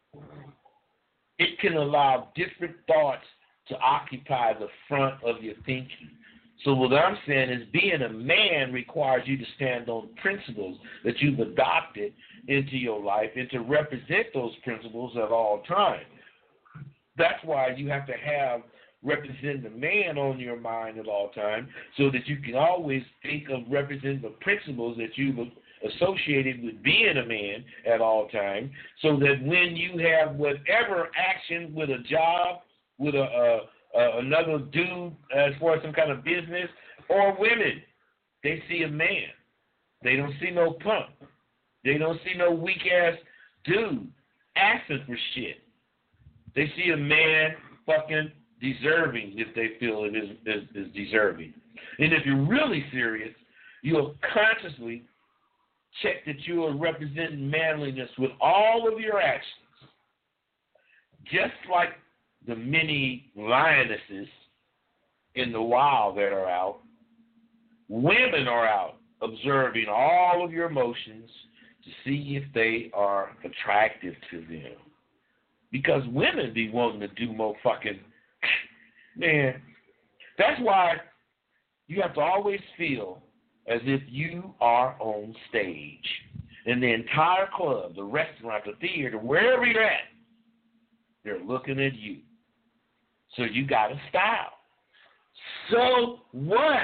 it can allow different thoughts to occupy the front of your thinking. So what I'm saying is being a man requires you to stand on principles that you've adopted into your life and to represent those principles at all times. That's why you have to have represent the man on your mind at all times so that you can always think of representing the principles that you've associated with being a man at all times so that when you have whatever action with a job, with another dude as far as some kind of business or women, they see a man. They don't see no punk. They don't see no weak-ass dude asking for shit. They see a man fucking deserving if they feel it is deserving. And if you're really serious, you'll consciously check that you are representing manliness with all of your actions. Just like the many lionesses in the wild that are out, women are out observing all of your emotions to see if they are attractive to them. Because women be wanting to do more fucking... Man, that's why you have to always feel as if you are on stage. In the entire club, the restaurant, the theater, wherever you're at, they're looking at you. So you got a style. So what?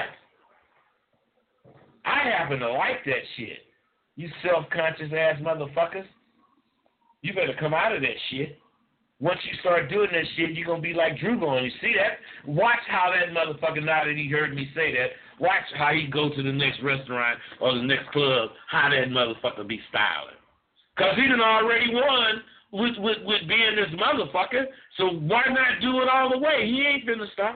I happen to like that shit. You self-conscious ass motherfuckers. You better come out of that shit. Once you start doing that shit, you're going to be like Drew going. You see that? Watch how that motherfucker, now that he heard me say that, watch how he go to the next restaurant or the next club, how that motherfucker be styling. Because he done already won with being this motherfucker, so why not do it all the way? He ain't finna stop.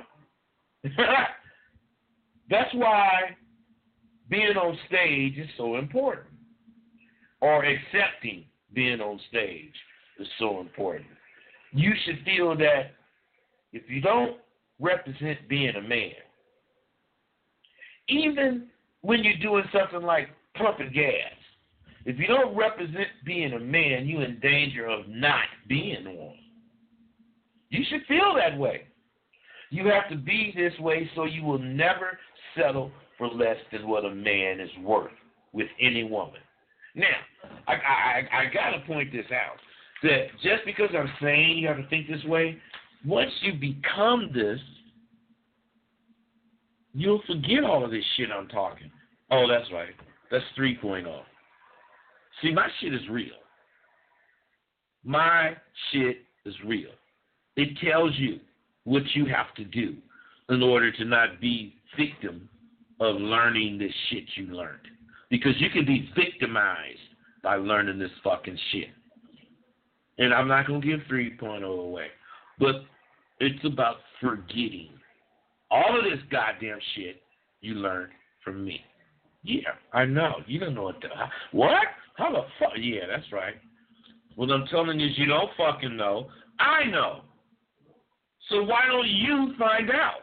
That's why being on stage is so important. Or accepting being on stage is so important. You should feel that if you don't represent being a man, even when you're doing something like pumping gas, if you don't represent being a man, you're in danger of not being one. You should feel that way. You have to be this way so you will never settle for less than what a man is worth with any woman. Now, I got to point this out, that just because I'm saying you have to think this way, once you become this, you'll forget all of this shit I'm talking. Oh, that's right. That's 3.0. See, my shit is real. My shit is real. It tells you what you have to do in order to not be victim of learning this shit you learned. Because you can be victimized by learning this fucking shit. And I'm not going to give 3.0 away. But it's about forgetting all of this goddamn shit you learned from me. Yeah, I know. You don't know what the... What? How the fuck? Yeah, that's right. What I'm telling you is you don't fucking know. I know. So why don't you find out?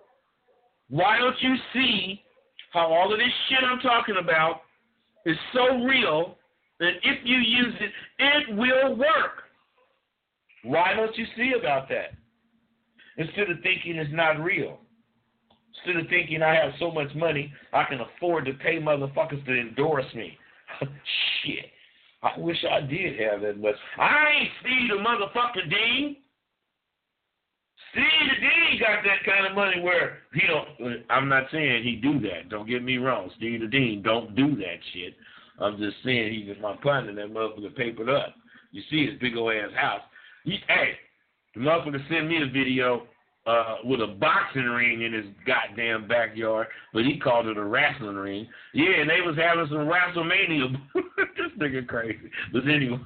Why don't you see how all of this shit I'm talking about is so real that if you use it, it will work? Why don't you see about that? Instead of thinking it's not real. Instead of thinking I have so much money, I can afford to pay motherfuckers to endorse me. Shit. I wish I did have that much. I ain't Steve the motherfucking Dean. Steve the Dean got that kind of money where he don't, I'm not saying he do that. Don't get me wrong. Steve the Dean don't do that shit. I'm just saying he's just my partner. That motherfucker papered up. You see his big old ass house. Hey, the motherfucker sent me a video with a boxing ring in his goddamn backyard, but he called it a wrestling ring. Yeah, and they was having some WrestleMania. This nigga crazy. But anyway,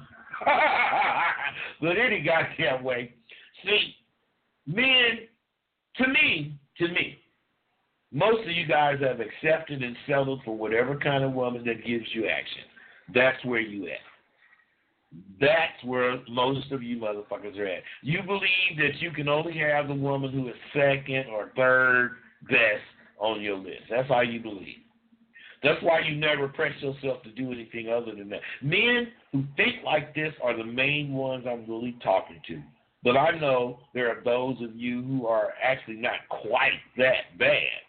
but any goddamn way. See, men, to me, most of you guys have accepted and settled for whatever kind of woman that gives you action. That's where you at. That's where most of you motherfuckers are at. You believe that you can only have the woman who is second or third best on your list. That's how you believe. That's why you never press yourself to do anything other than that. Men who think like this are the main ones I'm really talking to. But I know there are those of you who are actually not quite that bad.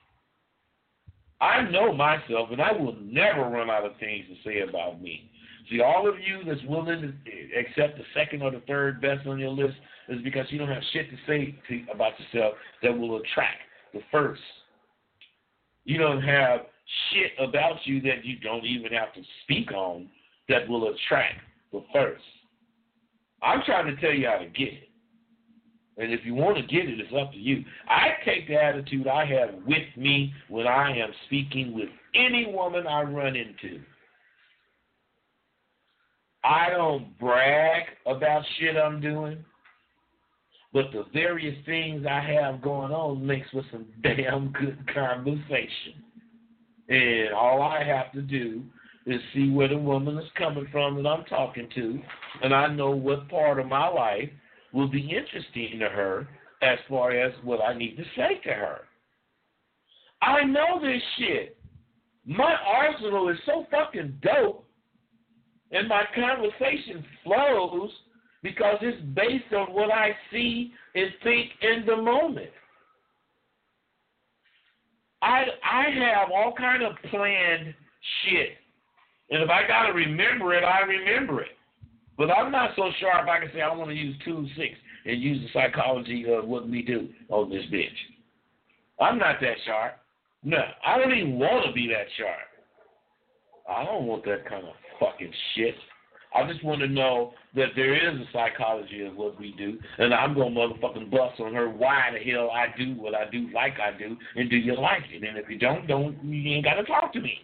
I know myself, and I will never run out of things to say about me. See, all of you that's willing to accept the second or the third best on your list is because you don't have shit to say about yourself that will attract the first. You don't have shit about you that you don't even have to speak on that will attract the first. I'm trying to tell you how to get it. And if you want to get it, it's up to you. I take the attitude I have with me when I am speaking with any woman I run into. I don't brag about shit I'm doing, but the various things I have going on makes for some damn good conversation. And all I have to do is see where the woman is coming from that I'm talking to, and I know what part of my life will be interesting to her as far as what I need to say to her. I know this shit. My arsenal is so fucking dope. And my conversation flows because it's based on what I see and think in the moment. I have all kind of planned shit. And if I got to remember it, I remember it. But I'm not so sharp I can say I want to use 2-6 and use the psychology of what we do on this bitch. I'm not that sharp. No, I don't even want to be that sharp. I don't want that kind of fucking shit. I just want to know that there is a psychology of what we do, and I'm going to motherfucking bust on her why the hell I do what I do like I do, and do you like it? And if you don't, you ain't got to talk to me.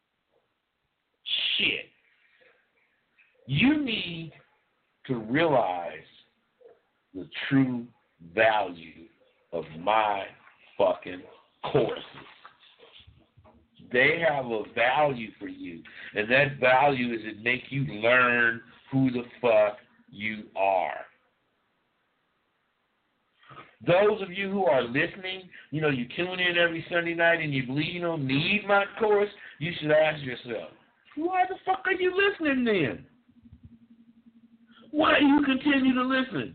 Shit. You need to realize the true value of my fucking courses. They have a value for you, and that value is it make you learn who the fuck you are. Those of you who are listening, you tune in every Sunday night and you believe you don't need my course, you should ask yourself, why the fuck are you listening then? Why do you continue to listen?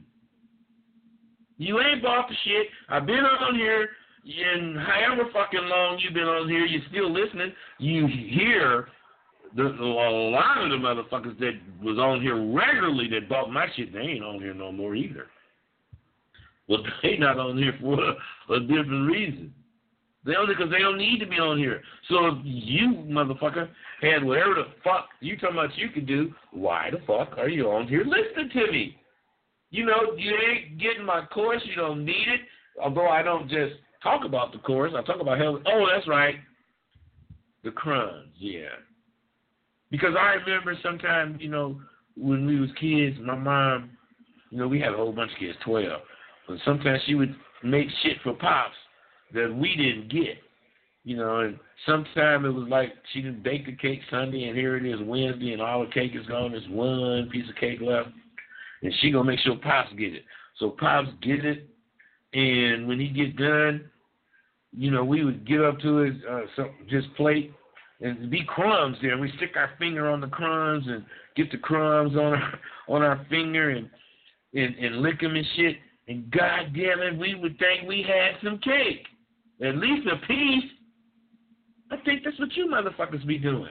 You ain't bought the shit. I've been on here, and however fucking long you've been on here, you're still listening. You hear a lot of the motherfuckers that was on here regularly that bought my shit, they ain't on here no more either. Well, they not on here for a different reason. They only because they don't need to be on here. So if you, motherfucker, had whatever the fuck you talking about you could do, why the fuck are you on here listening to me? You ain't getting my course. You don't need it. Although I don't just talk about the course. I talk about hell. Oh, that's right. The crumbs, yeah. Because I remember sometimes, when we was kids, my mom, we had a whole bunch of kids, 12. But sometimes she would make shit for Pops that we didn't get, and sometimes it was like she didn't bake the cake Sunday, and here it is Wednesday, and all the cake is gone. There's one piece of cake left, and she gonna make sure Pops get it. So Pops get it, and when he get done, we would get up to his plate, and it'd be crumbs there. We stick our finger on the crumbs and get the crumbs on our finger and lick them and shit. And God damn it, we would think we had some cake. At least a piece. I think that's what you motherfuckers be doing.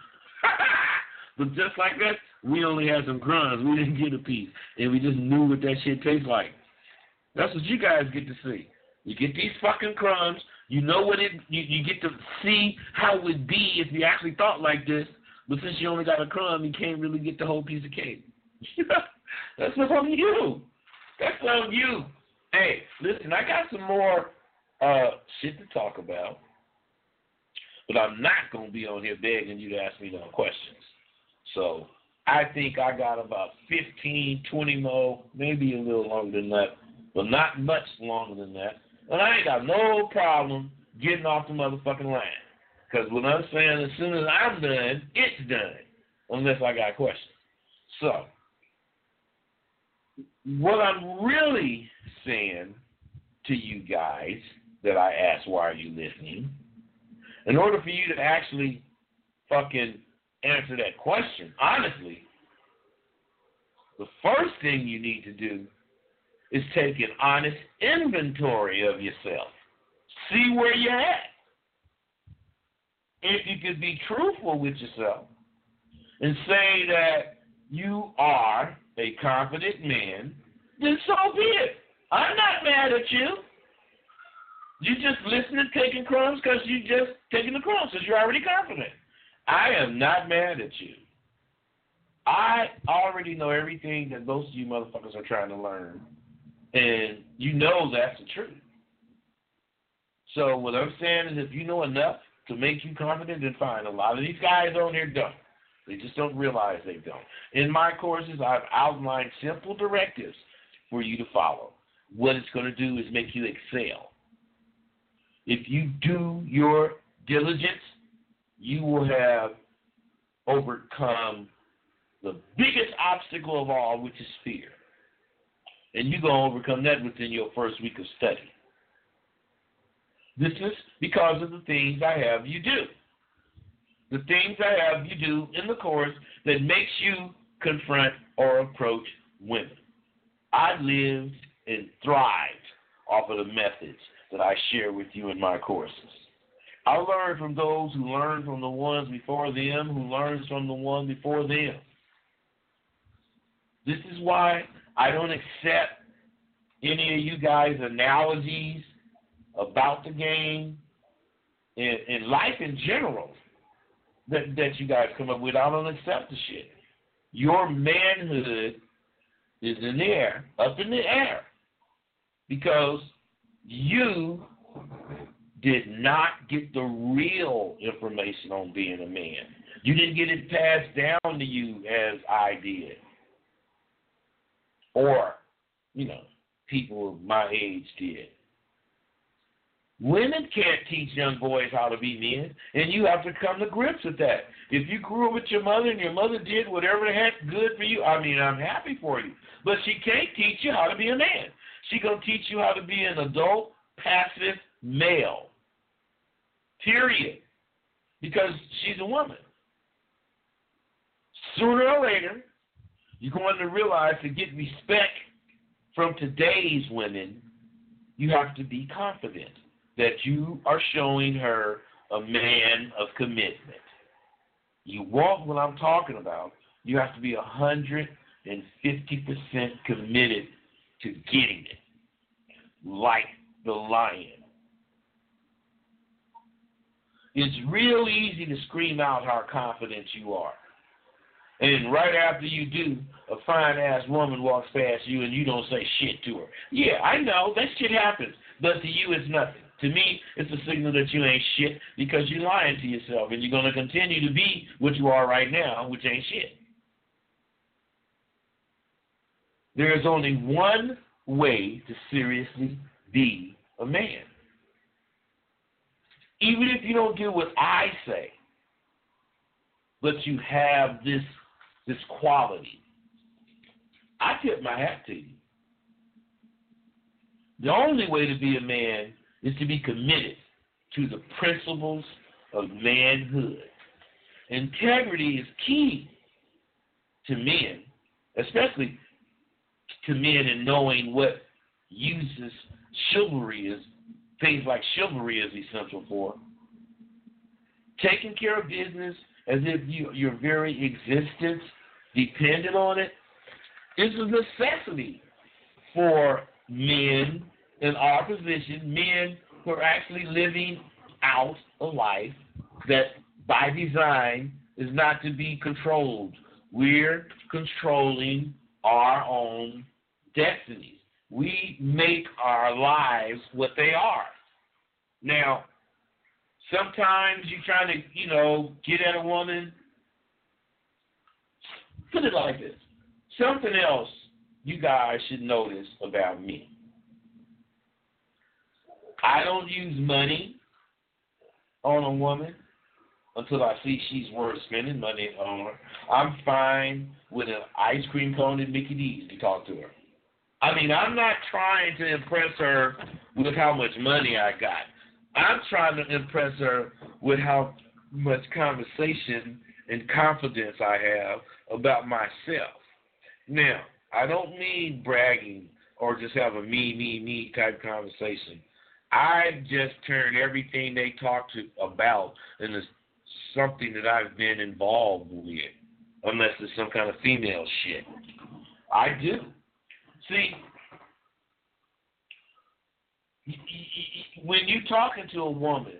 But just like that, we only had some crumbs. We didn't get a piece. And we just knew what that shit tastes like. That's what you guys get to see. You get these fucking crumbs. You know what you get to see how it would be if you actually thought like this. But since you only got a crumb, you can't really get the whole piece of cake. That's on you. That's on you. Hey, listen, I got some more shit to talk about, but I'm not going to be on here begging you to ask me no questions. So I think I got about 15, 20 more, maybe a little longer than that, but not much longer than that. And I ain't got no problem getting off the motherfucking line. Because what I'm saying, as soon as I'm done, it's done, unless I got questions. So what I'm really saying to you guys that I asked, why are you listening? In order for you to actually fucking answer that question, honestly, the first thing you need to do is take an honest inventory of yourself. See where you're at. If you could be truthful with yourself and say that you are a confident man, then so be it. I'm not mad at you. You just listening, taking crumbs because you just taking the crumbs because you're already confident. I am not mad at you. I already know everything that most of you motherfuckers are trying to learn, and you know that's the truth. So what I'm saying is if you know enough to make you confident, then fine. A lot of these guys on here don't. They just don't realize they don't. In my courses, I've outlined simple directives for you to follow. What it's going to do is make you excel. If you do your diligence, you will have overcome the biggest obstacle of all, which is fear. And you're going to overcome that within your first week of study. This is because of the things I have you do. The things I have you do in the course that makes you confront or approach women. I lived and thrived off of the methods that I share with you in my courses. I learned from those who learned from the ones before them, who learned from the one before them. This is why I don't accept any of you guys' analogies about the game and life in general that you guys come up with. I don't accept the shit. Your manhood is in the air, up in the air, because you did not get the real information on being a man. You didn't get it passed down to you as I did. Or, people of my age did. Women can't teach young boys how to be men, and you have to come to grips with that. If you grew up with your mother and your mother did whatever the heck good for you, I'm happy for you. But she can't teach you how to be a man. She's going to teach you how to be an adult, passive male. Period. Because she's a woman. Sooner or later, you're going to realize to get respect from today's women, you have to be confident that you are showing her a man of commitment. You want what I'm talking about. You have to be 150% committed to getting it, like the lion. It's real easy to scream out how confident you are. And right after you do, a fine-ass woman walks past you and you don't say shit to her. Yeah, I know. That shit happens. But to you, it's nothing. To me, it's a signal that you ain't shit because you're lying to yourself and you're going to continue to be what you are right now, which ain't shit. There is only one way to seriously be a man. Even if you don't do what I say, but you have this quality, I tip my hat to you. The only way to be a man is to be committed to the principles of manhood. Integrity is key to men, especially to men in knowing what uses chivalry is, things like chivalry is essential for. Taking care of business as if your very existence depended on it is a necessity for men in our position, men who are actually living out a life that by design is not to be controlled. We're controlling our own destinies. We make our lives what they are. Now, sometimes you're trying to, get at a woman. Put it like this. Something else you guys should notice about me. I don't use money on a woman until I see she's worth spending money on her. I'm fine with an ice cream cone at Mickey D's to talk to her. I mean, I'm not trying to impress her with how much money I got. I'm trying to impress her with how much conversation and confidence I have about myself. Now, I don't mean bragging or just have a me type conversation. I just turn everything they talk about into something that I've been involved with, unless it's some kind of female shit. I do. See, when you're talking to a woman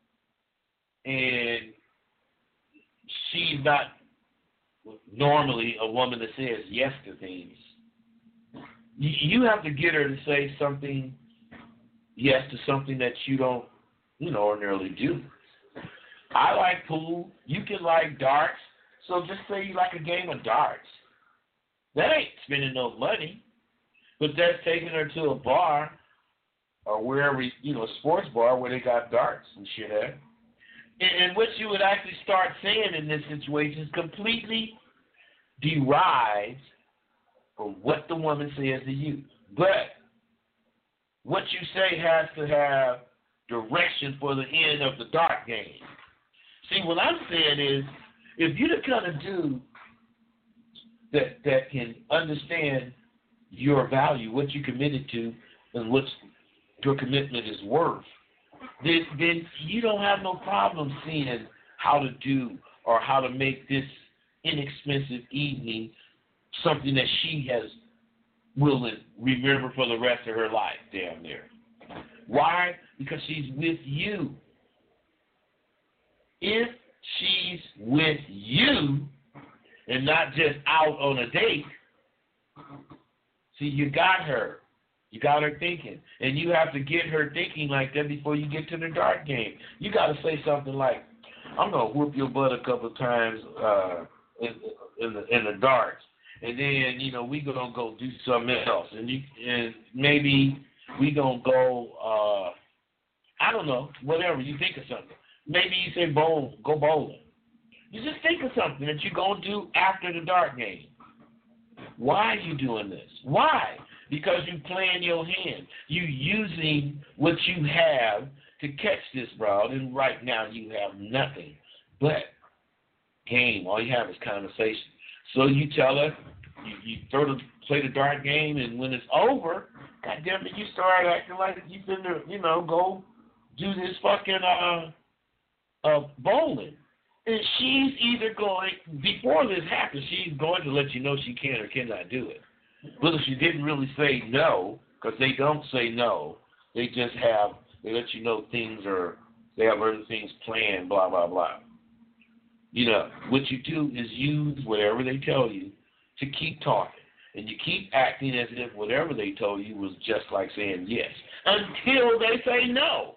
and she's not normally a woman that says yes to things, you have to get her to say something, yes to something that you don't, ordinarily do. I like pool. You can like darts. So just say you like a game of darts. That ain't spending no money. But that's taking her to a bar or wherever, a sports bar where they got darts and shit at. And what you would actually start saying in this situation is completely derived from what the woman says to you. But what you say has to have direction for the end of the dart game. See, what I'm saying is, if you're the kind of dude that can understand your value, what you committed to, and what your commitment is worth, then you don't have no problem seeing how to do or how to make this inexpensive evening something that she will remember for the rest of her life down there. Why? Because she's with you. If she's with you and not just out on a date, see, you got her. You got her thinking. And you have to get her thinking like that before you get to the dart game. You got to say something like, I'm going to whoop your butt a couple of times in the darts. And then, we going to go do something else. And maybe we going to go, I don't know, whatever. You think of something. Maybe you say go bowling. You just think of something that you're going to do after the dart game. Why are you doing this? Why? because you playing your hand. You using what you have to catch this broad, and right now you have nothing but game. All you have is conversation. So you tell her, you play the dart game, and when it's over, goddamn it, you start acting like you finna, go do this fucking bowling. And she's either going, before this happens, she's going to let you know she can or cannot do it. But if she didn't really say no, because they don't say no, they let you know they have other things planned, blah, blah, blah. What you do is use whatever they tell you to keep talking. And you keep acting as if whatever they told you was just like saying yes, until they say no.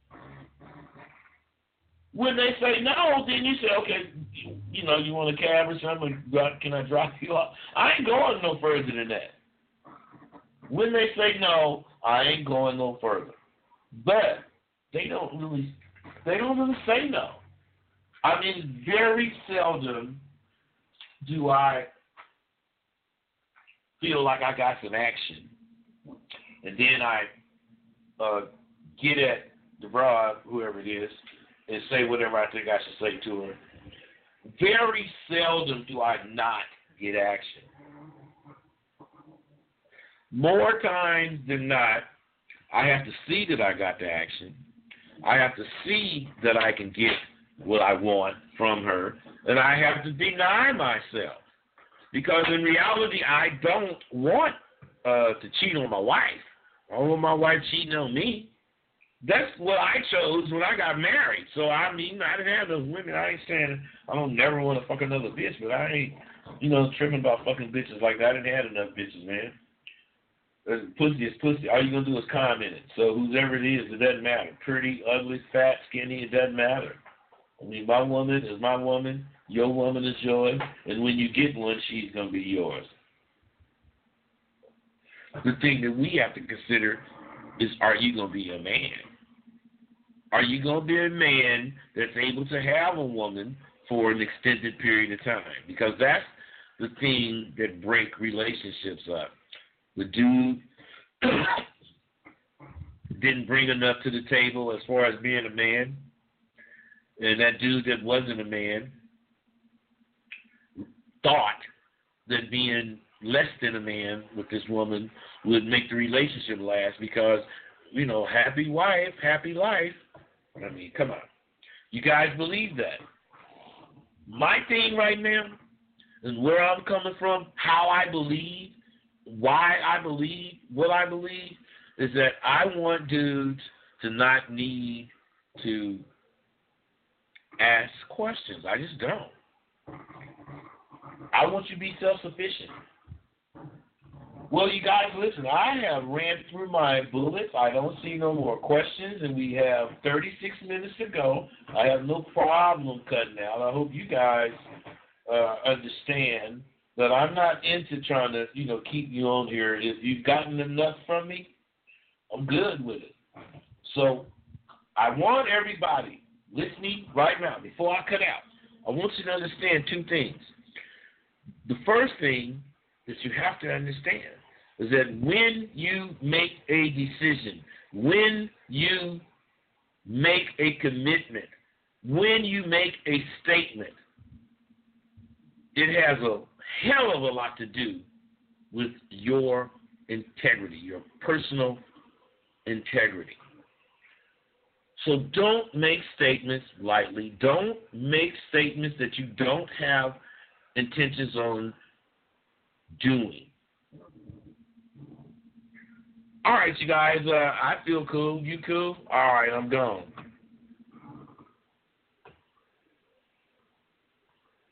When they say no, then you say, okay, you want a cab or something? Can I drop you off? I ain't going no further than that. When they say no, I ain't going no further. But they don't really say no. I mean, very seldom do I feel like I got some action, and then I get at the broad, whoever it is, and say whatever I think I should say to her. Very seldom do I not get action. More times than not, I have to see that I got the action. I have to see that I can get what I want from her, and I have to deny myself. Because in reality, I don't want to cheat on my wife. I don't want my wife cheating on me. That's what I chose when I got married. So, I mean, I didn't have those women. I ain't saying I don't never want to fuck another bitch, but I ain't, tripping about fucking bitches like that. I didn't have enough bitches, man. Pussy is pussy. All you're going to do is comment it. So, whoever it is, it doesn't matter. Pretty, ugly, fat, skinny, it doesn't matter. I mean, my woman is my woman. Your woman is yours. And when you get one, she's going to be yours. The thing that we have to consider is, are you going to be a man? Are you going to be a man that's able to have a woman for an extended period of time? Because that's the thing that break relationships up. The dude didn't bring enough to the table as far as being a man. And that dude that wasn't a man thought that being less than a man with this woman would make the relationship last because, happy wife, happy life. I mean, come on. You guys believe that. My thing right now, and where I'm coming from, how I believe, why I believe, what I believe, is that I want dudes to not need to ask questions. I just don't. I want you to be self-sufficient. Well, you guys, listen, I have ran through my bullets. I don't see no more questions, and we have 36 minutes to go. I have no problem cutting out. I hope you guys understand that I'm not into trying to, keep you on here. If you've gotten enough from me, I'm good with it. So I want everybody listening right now, before I cut out, I want you to understand two things. The first thing that you have to understand is that when you make a decision, when you make a commitment, when you make a statement, it has a hell of a lot to do with your integrity, your personal integrity. So don't make statements lightly. Don't make statements that you don't have intentions on doing. All right, you guys, I feel cool. You cool? All right, I'm gone.